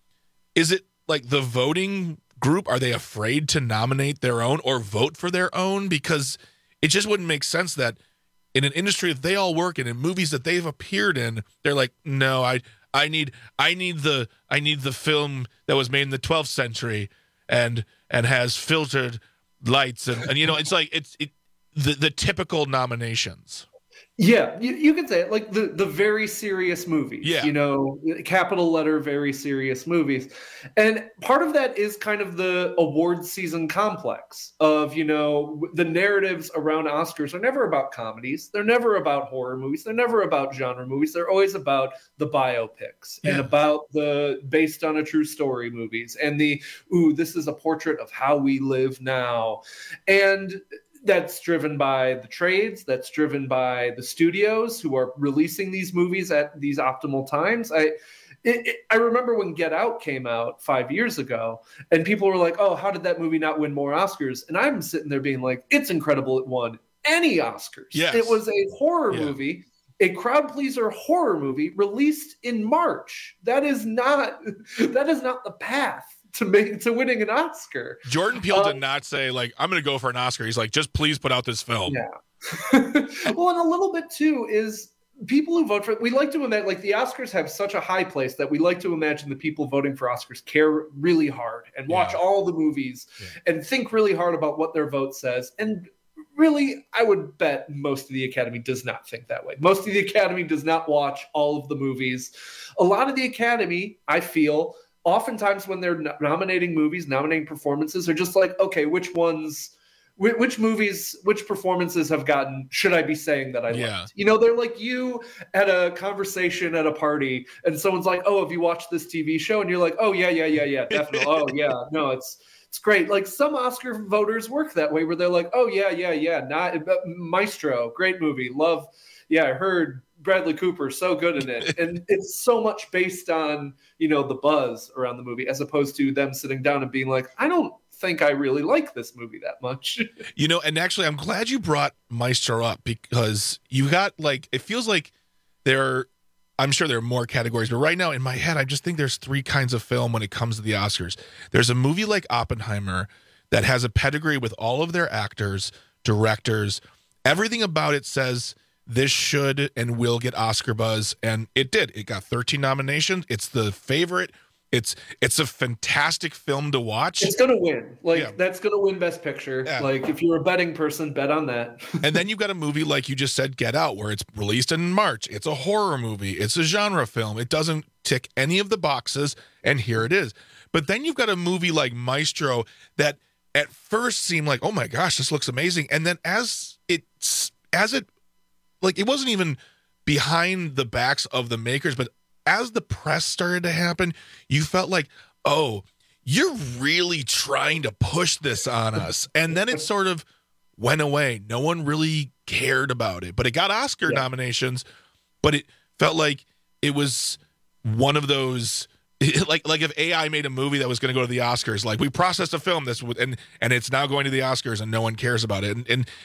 Is it like the voting group? Are they afraid to nominate their own or vote for their own? Because it just wouldn't make sense that in an industry that they all work in, in movies that they've appeared in, they're like, no, I, I need, I need the, I need the film that was made in the twelfth century and and has filtered lights and, and you know, it's like it's it. The, the typical nominations. Yeah, you, you could say it, like the, the very serious movies, yeah. you know, capital letter, very serious movies. And part of that is kind of the award season complex of, you know, the narratives around Oscars are never about comedies. They're never about horror movies. They're never about genre movies. They're always about the biopics yeah. and about the based on a true story movies and the, ooh, this is a portrait of how we live now. And that's driven by the trades, that's driven by the studios who are releasing these movies at these optimal times. I it, it, I remember when Get Out came out five years ago, and people were like, oh, how did that movie not win more Oscars? And I'm sitting there being like, it's incredible it won any Oscars. Yes. It was a horror yeah. movie, a crowd pleaser horror movie released in March. That is not that is not the path to make to winning an Oscar. Jordan Peele um, did not say like, I'm going to go for an Oscar. He's like, just please put out this film. Yeah. Well, and a little bit too is people who vote for it. We like to imagine like the Oscars have such a high place that we like to imagine the people voting for Oscars care really hard and watch Yeah. all the movies Yeah. and think really hard about what their vote says. And really, I would bet most of the Academy does not think that way. Most of the Academy does not watch all of the movies. A lot of the Academy, I feel, oftentimes when they're no- nominating movies, nominating performances, are just like, okay, which ones, which, which movies, which performances have gotten, should I be saying that I Yeah. liked? You know, they're like you at a conversation at a party, and someone's like, oh, have you watched this T V show? And you're like, oh, yeah, yeah, yeah, yeah, definitely. Oh, yeah, no, it's it's great. Like some Oscar voters work that way where they're like, oh, yeah, yeah, yeah, not Maestro, great movie, love, yeah, I heard Bradley Cooper so good in it. And it's so much based on, you know, the buzz around the movie as opposed to them sitting down and being like, I don't think I really like this movie that much. You know, and actually I'm glad you brought Maestro up because you got like, it feels like there are, I'm sure there are more categories, but right now in my head, I just think there's three kinds of film when it comes to the Oscars. There's a movie like Oppenheimer that has a pedigree with all of their actors, directors, everything about it says this should and will get Oscar buzz, and it did. It got thirteen nominations. It's the favorite. It's it's a fantastic film to watch. It's gonna win. Like Yeah. that's gonna win Best Picture. Yeah. Like if you're a betting person, bet on that. And then you've got a movie like you just said, Get Out, where it's released in March. It's a horror movie. It's a genre film. It doesn't tick any of the boxes, and here it is. But then you've got a movie like Maestro that at first seemed like, oh my gosh, this looks amazing. And then as it's as it like it wasn't even behind the backs of the makers, but as the press started to happen, you felt like, oh, you're really trying to push this on us. And then it sort of went away. No one really cared about it, but it got Oscar Yeah. nominations, but it felt like it was one of those like like if A I made a movie that was going to go to the Oscars, like we processed a film that's and and it's now going to the Oscars and no one cares about it. And, and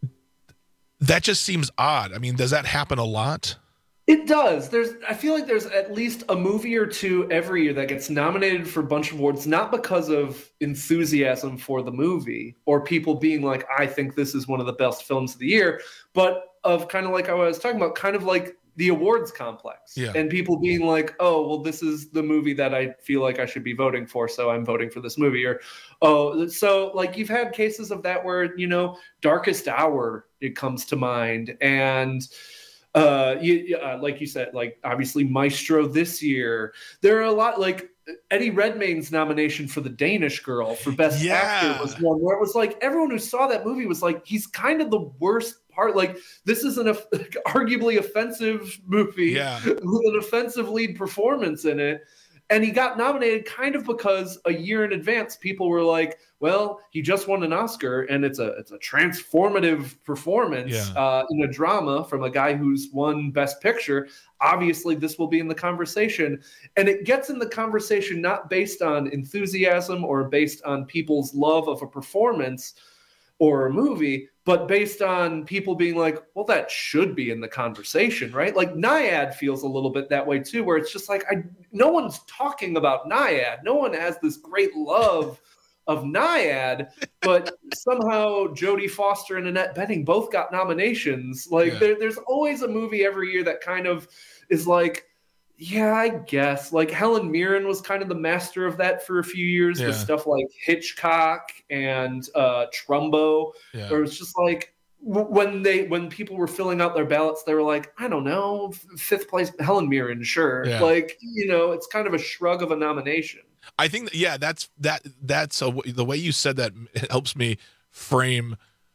that just seems odd. I mean, does that happen a lot? It does. There's I feel like there's at least a movie or two every year that gets nominated for a bunch of awards, not because of enthusiasm for the movie or people being like, I think this is one of the best films of the year, but of kind of like I was talking about, kind of like the awards complex. Yeah. And people being like, oh, well, this is the movie that I feel like I should be voting for, so I'm voting for this movie. Or, oh, so like you've had cases of that where, you know, Darkest Hour, it comes to mind. And uh, you, uh, like you said, like obviously Maestro this year. There are a lot like Eddie Redmayne's nomination for The Danish Girl for Best Yeah. Actor was one where it was like everyone who saw that movie was like, he's kind of the worst part. Like, this is an off- arguably offensive movie Yeah. with an offensive lead performance in it. And he got nominated kind of because a year in advance, people were like, well, he just won an Oscar and it's a it's a transformative performance Yeah. uh, in a drama from a guy who's won Best Picture. Obviously, this will be in the conversation. And it gets in the conversation not based on enthusiasm or based on people's love of a performance or a movie, but based on people being like, well, that should be in the conversation, right? Like Nyad feels a little bit that way too, where it's just like, I, no one's talking about Nyad. No one has this great love of Nyad, but somehow Jodie Foster and Annette Bening both got nominations. Like Yeah. there, there's always a movie every year that kind of is like, yeah, I guess. Like Helen Mirren was kind of the master of that for a few years with Yeah. stuff like Hitchcock and uh, Trumbo. Yeah. Where it's just like w- when they when people were filling out their ballots, they were like, I don't know, f- fifth place Helen Mirren, sure. Yeah. Like, you know, it's kind of a shrug of a nomination. I think that, yeah, that's that that's a, the way you said that helps me frame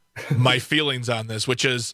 my feelings on this, which is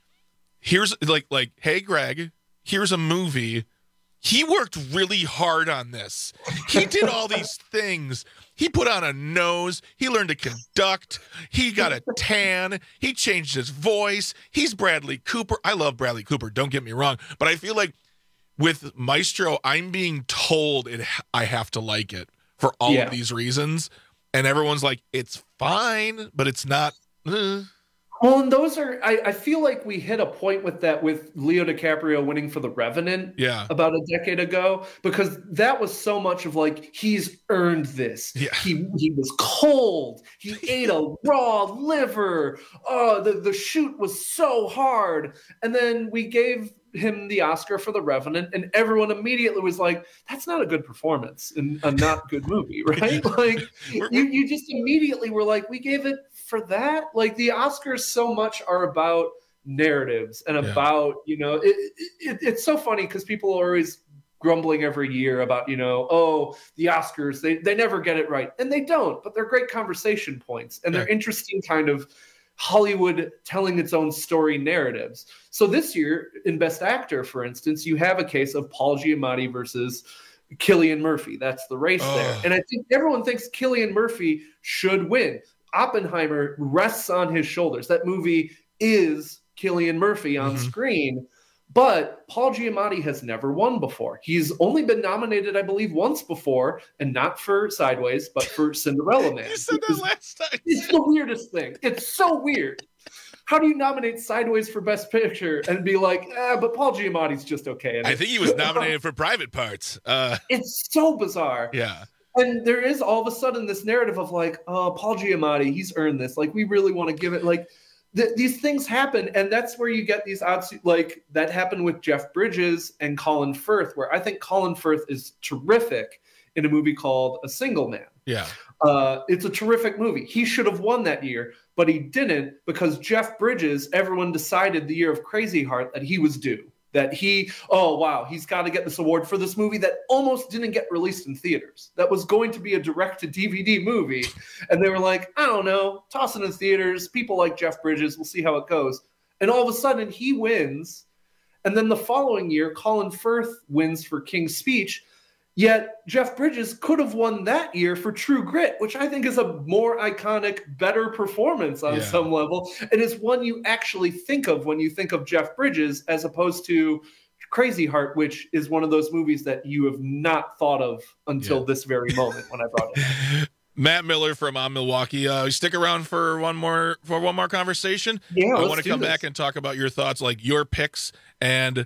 here's like like hey Greg, here's a movie. He worked really hard on this. He did all these things. He put on a nose. He learned to conduct. He got a tan. He changed his voice. He's Bradley Cooper. I love Bradley Cooper. Don't get me wrong, but I feel like with Maestro, I'm being told it. I have to like it for all Yeah. of these reasons, and everyone's like, "It's fine," but it's not. eh. Well, and those are, I, I feel like we hit a point with that with Leo DiCaprio winning for The Revenant Yeah. about a decade ago, because that was so much of like, he's earned this. Yeah. He he was cold. He ate a raw liver. Oh, the, the shoot was so hard. And then we gave him the Oscar for The Revenant, and everyone immediately was like, that's not a good performance in a not good movie, right? Like, you, you just immediately were like, we gave it for that. Like, the Oscars so much are about narratives and Yeah. about, you know, it, it, it's so funny because people are always grumbling every year about, you know, oh, the Oscars, they, they never get it right. And they don't, but they're great conversation points, and they're Yeah. interesting kind of Hollywood telling its own story narratives. So this year in Best Actor, for instance, you have a case of Paul Giamatti versus Cillian Murphy. That's the race Oh. there. And I think everyone thinks Cillian Murphy should win. Oppenheimer rests on his shoulders. That movie is Cillian Murphy on Mhm. screen. But Paul Giamatti has never won before. He's only been nominated, I believe, once before, and not for Sideways, but for Cinderella Man. You said that last time. It's the weirdest thing. It's so weird. How do you nominate Sideways for Best Picture and be like, ah, but Paul Giamatti's just okay? in I it?" think he was nominated for Private Parts. Uh, It's so bizarre. yeah. And there is all of a sudden this narrative of like, oh, Paul Giamatti, he's earned this. Like, we really want to give it, like, th- these things happen. And that's where you get these odds, like that happened with Jeff Bridges and Colin Firth, where I think Colin Firth is terrific in a movie called A Single Man. Yeah. Uh, it's a terrific movie. He should have won that year, but he didn't because Jeff Bridges, everyone decided the year of Crazy Heart that he was due. That he, oh, wow, he's got to get this award for this movie that almost didn't get released in theaters. That was going to be a direct-to-D V D movie. And they were like, I don't know, toss it in theaters. People like Jeff Bridges. We'll see how it goes. And all of a sudden, he wins. And then the following year, Colin Firth wins for King's Speech. Yet Jeff Bridges could have won that year for True Grit, which I think is a more iconic, better performance on Yeah. some level. And is one you actually think of when you think of Jeff Bridges, as opposed to Crazy Heart, which is one of those movies that you have not thought of until Yeah. this very moment when I brought it up. Matt Miller from On Milwaukee. Uh, stick around for one more for one more conversation. Yeah, I let's want to do come this. back and talk about your thoughts, like your picks, and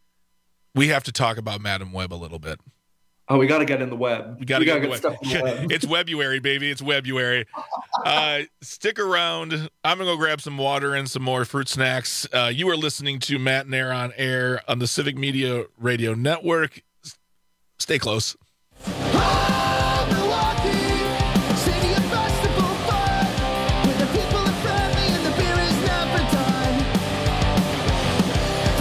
we have to talk about Madam Web a little bit. Oh, we got to get in the web. We got to get, get the stuff in the web. web. It's Webuary, baby. It's Webuary. Uh, stick around. I'm gonna go grab some water and some more fruit snacks. Uh, you are listening to Matt and Air on Air on the Civic Media Radio Network. S- Stay close.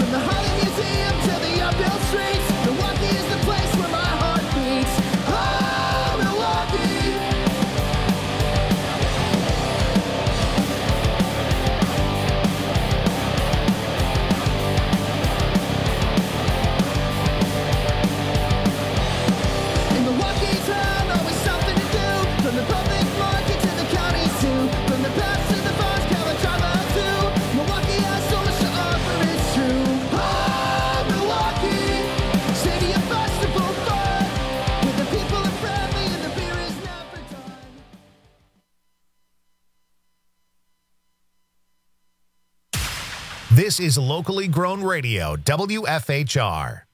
Museum to the uphill streets, Milwaukee is the place where my heart beats. Oh! This is locally grown radio, W F H R.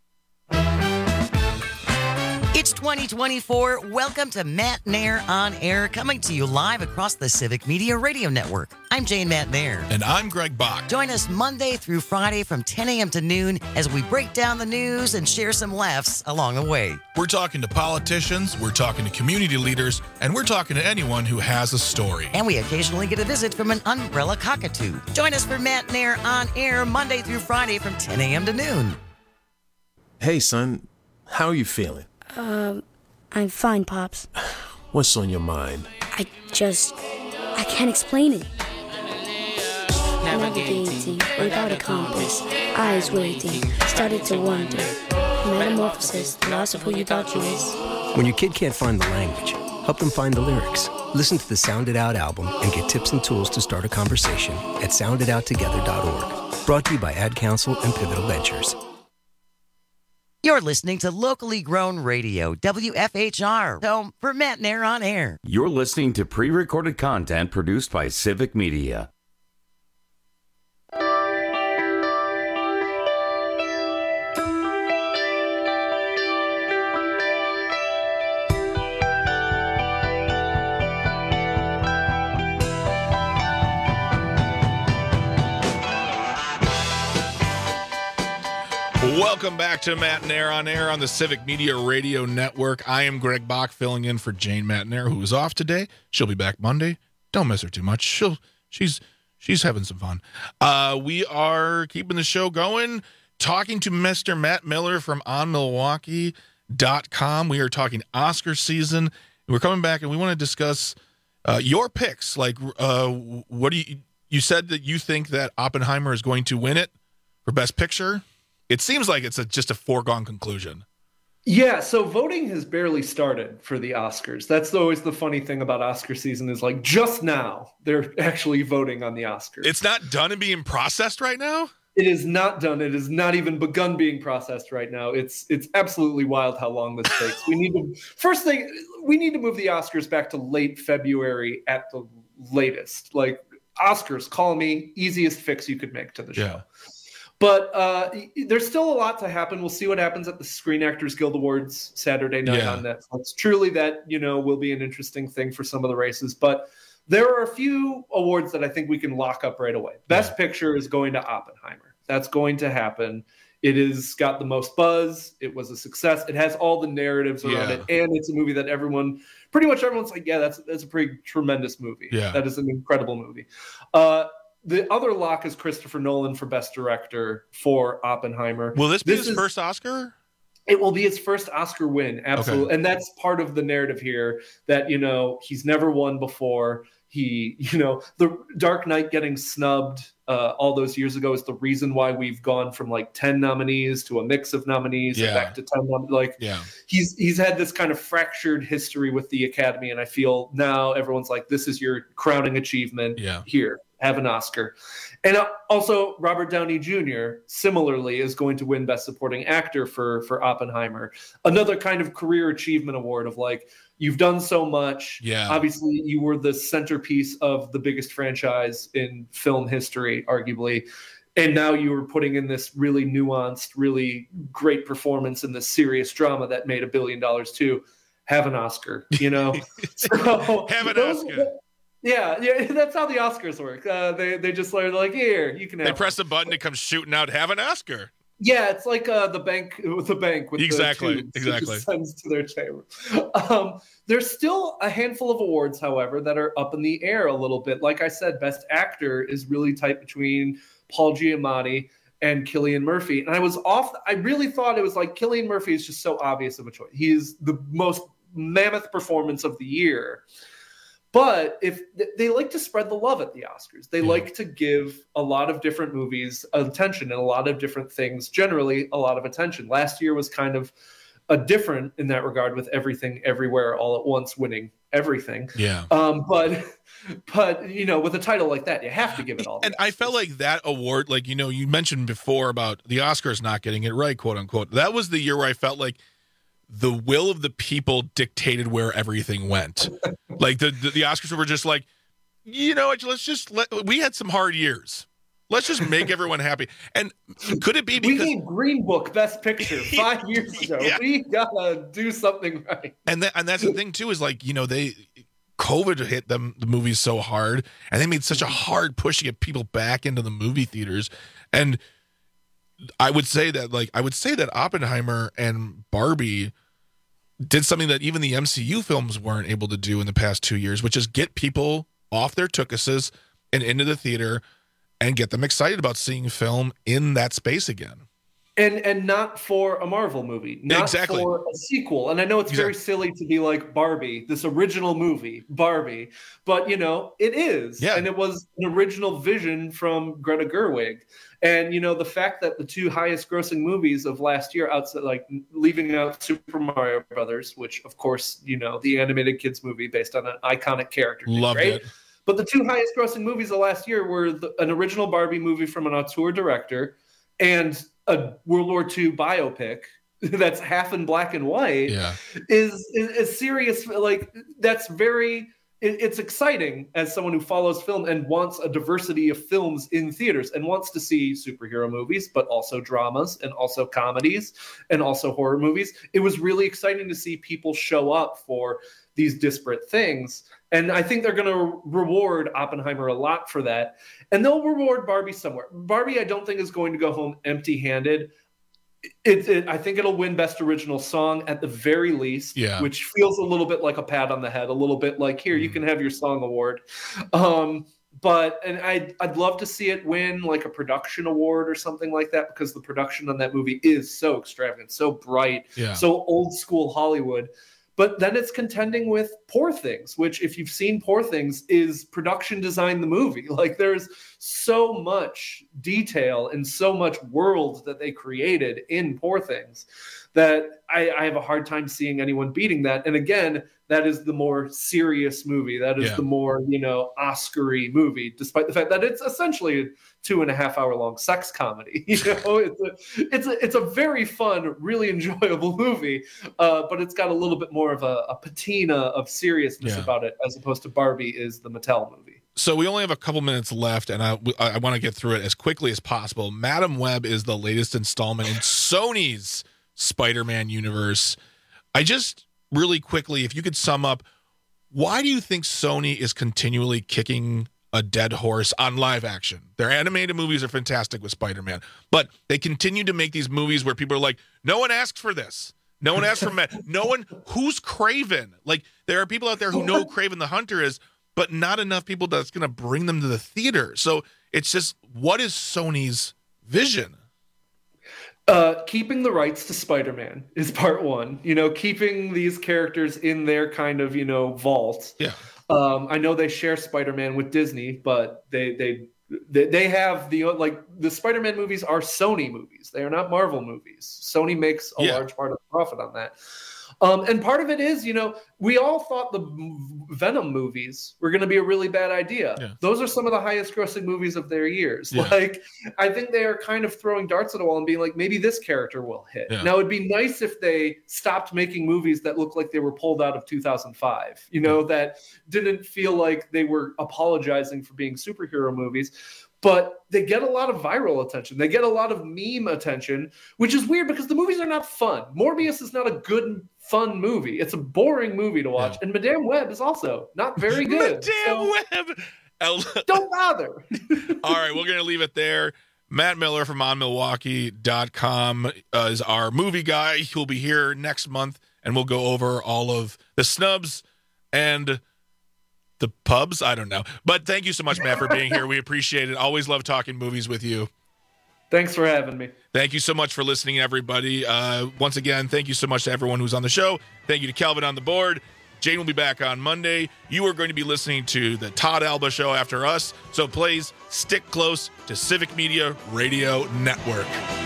It's twenty twenty-four. Welcome to Matt Nair on Air, coming to you live across the Civic Media Radio Network. I'm Jane Matt Nair. And I'm Greg Bach. Join us Monday through Friday from ten a.m. to noon as we break down the news and share some laughs along the way. We're talking to politicians, we're talking to community leaders, and we're talking to anyone who has a story. And we occasionally get a visit from an umbrella cockatoo. Join us for Matt Nair on Air Monday through Friday from ten a.m. to noon. Hey, son. How are you feeling? Um, I'm fine, Pops. What's on your mind? I just... I can't explain it. Navigating without a compass, eyes waiting, started to wonder. Metamorphosis, the loss of who you thought you was. When your kid can't find the language, help them find the lyrics. Listen to the Sound It Out album and get tips and tools to start a conversation at sound it out together dot org. Brought to you by Ad Council and Pivotal Ventures. You're listening to locally grown radio, W F H R, home for Matt Nair on Air. You're listening to pre-recorded content produced by Civic Media. Welcome back to Matt Nair on Air on the Civic Media Radio Network. I am Greg Bach, filling in for Jane Matt Nair, who is off today. She'll be back Monday. Don't miss her too much. She'll she's she's having some fun. Uh, we are keeping the show going, talking to Mister Matt Miller from on milwaukee dot com. We are talking Oscar season. We're coming back and we want to discuss uh, your picks. Like, uh, what do you you said that you think that Oppenheimer is going to win it for Best Picture? It seems like it's a, just a foregone conclusion. Yeah, so voting has barely started for the Oscars. That's always the funny thing about Oscar season is like just now they're actually voting on the Oscars. It's not done and being processed right now? It is not done. It has not even begun being processed right now. It's it's absolutely wild how long this takes. We need to first thing we need to move the Oscars back to late February at the latest. Like Oscars, call me, easiest fix you could make to the show. Yeah. But uh, there's still a lot to happen. We'll see what happens at the Screen Actors Guild Awards Saturday night Yeah. on Netflix. Truly, that you know will be an interesting thing for some of the races. But there are a few awards that I think we can lock up right away. Best Picture is going to Oppenheimer. That's going to happen. It has got the most buzz. It was a success. It has all the narratives around Yeah. it, and it's a movie that everyone, pretty much everyone's like, yeah, that's that's a pretty tremendous movie. Yeah. That is an incredible movie. Uh, The other lock is Christopher Nolan for Best Director for Oppenheimer. Will this be This his is- first Oscar? It will be his first Oscar win, absolutely. Okay. And that's part of the narrative here that, you know, he's never won before. He, you know, the Dark Knight getting snubbed uh, all those years ago is the reason why we've gone from like ten nominees to a mix of nominees Yeah. and back to ten. Nom- like Yeah. he's he's had this kind of fractured history with the Academy, and I feel now everyone's like, this is your crowning achievement. Yeah. Here, have an Oscar. And uh, also Robert Downey Junior similarly is going to win Best Supporting Actor for for Oppenheimer. Another kind of career achievement award of like, you've done so much. Yeah. Obviously, you were the centerpiece of the biggest franchise in film history, arguably. And now you were putting in this really nuanced, really great performance in this serious drama that made a billion dollars too. Have an Oscar, you know? So Have an those- Oscar. Yeah, yeah, that's how the Oscars work. Uh, they they just are like, here, you can have They one. press a button, it comes shooting out, have an Oscar. Yeah, it's like uh, the bank with the bank with Exactly, the tubes. It exactly. just sends to their chamber. Um, there's still a handful of awards, however, that are up in the air a little bit. Like I said, Best Actor is really tight between Paul Giamatti and Cillian Murphy, and I was off. I really thought it was like Cillian Murphy is just so obvious of a choice. He is the most mammoth performance of the year. But if they like to spread the love at the Oscars, they like to give a lot of different movies attention and a lot of different things, generally a lot of attention. Last year was kind of a different in that regard with Everything Everywhere All at Once winning everything. Yeah. Um, but, but you know, with a title like that, you have to give it all. And I felt like that award, like, you know, you mentioned before about the Oscars not getting it right, quote unquote. That was the year where I felt like the will of the people dictated where everything went. Like the, the the Oscars were just like, you know, let's just let. We had some hard years, Let's just make everyone happy. And could it be because we gave Green Book Best Picture five years ago? Yeah. We gotta do something right. And that, and that's the thing too, is like, you know, they COVID hit them the movies so hard, and they made such a hard push to get people back into the movie theaters. And I would say that like I would say that Oppenheimer and Barbie did something that even the M C U films weren't able to do in the past two years, which is get people off their tuchuses and into the theater and get them excited about seeing film in that space again. And and not for a Marvel movie, not exactly. for a sequel. And I know it's exactly. very silly to be like Barbie, this original movie, Barbie, but you know, it is. Yeah. And it was an original vision from Greta Gerwig. And you know, the fact that the two highest grossing movies of last year, outside like leaving out Super Mario Brothers, which of course, you know, the animated kids movie based on an iconic character. Loved right? it. But the two highest grossing movies of last year were the, an original Barbie movie from an auteur director and a World War Two biopic that's half in black and white. Yeah. is, is, is serious. Like that's very, it, it's exciting as someone who follows film and wants a diversity of films in theaters and wants to see superhero movies, but also dramas and also comedies and also horror movies. It was really exciting to see people show up for these disparate things. And I think they're going to reward Oppenheimer a lot for that. And they'll reward Barbie somewhere. Barbie, I don't think, is going to go home empty-handed. It, it, I think it'll win Best Original Song at the very least, yeah. which feels a little bit like a pat on the head, a little bit like, here, mm. you can have your song award. Um, but and I'd, I'd love to see it win like a production award or something like that, because the production on that movie is so extravagant, so bright, yeah. so old school Hollywood. But then it's contending with Poor Things, which, if you've seen Poor Things, is production design the movie. Like, there's so much detail and so much world that they created in Poor Things that I, I have a hard time seeing anyone beating that. And again, that is the more serious movie. That is yeah. the more, you know, Oscar-y movie, despite the fact that it's essentially a two and a half hour long sex comedy. You know, it's a, it's a, it's a very fun, really enjoyable movie, uh, but it's got a little bit more of a, a patina of seriousness yeah. about it, as opposed to Barbie is the Mattel movie. So we only have a couple minutes left, and I, I want to get through it as quickly as possible. Madam Web is the latest installment in Sony's Spider-Man universe. I just really quickly, if you could sum up, why do you think Sony is continually kicking a dead horse on live action? Their animated movies are fantastic with Spider-Man, but they continue to make these movies where people are like, no one asked for this. No one asked for Matt. No one, who's Kraven? Like, there are people out there who know who Kraven the Hunter is, but not enough people that's going to bring them to the theater. So it's just, what is Sony's vision? Uh, keeping the rights to Spider-Man is part one. You know, keeping these characters in their kind of, you know, vault. Yeah. Um, I know they share Spider-Man with Disney, but they they they, they have the like the Spider-Man movies are Sony movies. They are not Marvel movies. Sony makes a Yeah. large part of the profit on that. Um, and part of it is, you know, we all thought the Venom movies were going to be a really bad idea. Yeah. Those are some of the highest grossing movies of their years. Yeah. Like, I think they are kind of throwing darts at a wall and being like, maybe this character will hit. Yeah. Now, it'd be nice if they stopped making movies that looked like they were pulled out of two thousand five, you know, that didn't feel like they were apologizing for being superhero movies. But they get a lot of viral attention. They get a lot of meme attention, which is weird because the movies are not fun. Morbius is not a good, fun movie. It's a boring movie to watch. Yeah. And Madame Web is also not very good. Madame so Web! Don't bother. All right, we're going to leave it there. Matt Miller from on milwaukee dot com uh, is our movie guy. He'll be here next month, and we'll go over all of the snubs and the pubs. I don't know. But thank you so much, Matt, for being here. We appreciate it. Always love talking movies with you. Thanks for having me. Thank you so much for listening, everybody. Uh, once again, thank you so much to everyone who's on the show. Thank you to Kelvin on the board. Jane will be back on Monday. You are going to be listening to the Todd Alba Show after us. So please stick close to Civic Media Radio Network.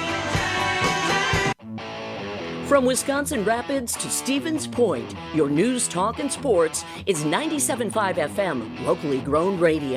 From Wisconsin Rapids to Stevens Point, your news, talk, and sports is ninety-seven point five F M, locally grown radio.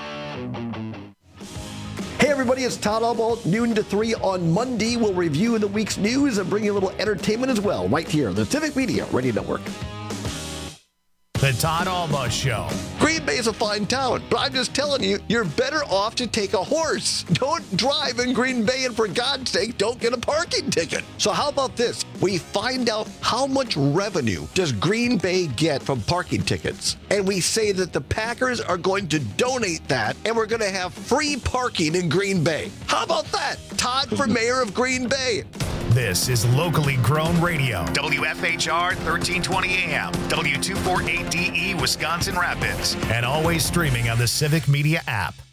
Hey everybody, it's Todd Alba, noon to three on Monday. We'll review the week's news and bring you a little entertainment as well, right here on the Civic Media Radio Network. The Todd Alba Show. Green Bay is a fine town, but I'm just telling you, you're better off to take a horse. Don't drive in Green Bay, and for God's sake, don't get a parking ticket. So how about this? We find out how much revenue does Green Bay get from parking tickets, and we say that the Packers are going to donate that, and we're going to have free parking in Green Bay. How about that? Todd for mayor of Green Bay. This is locally grown radio. W F H R thirteen twenty A M, W two forty-eight D E Wisconsin Rapids, and always streaming on the Civic Media app.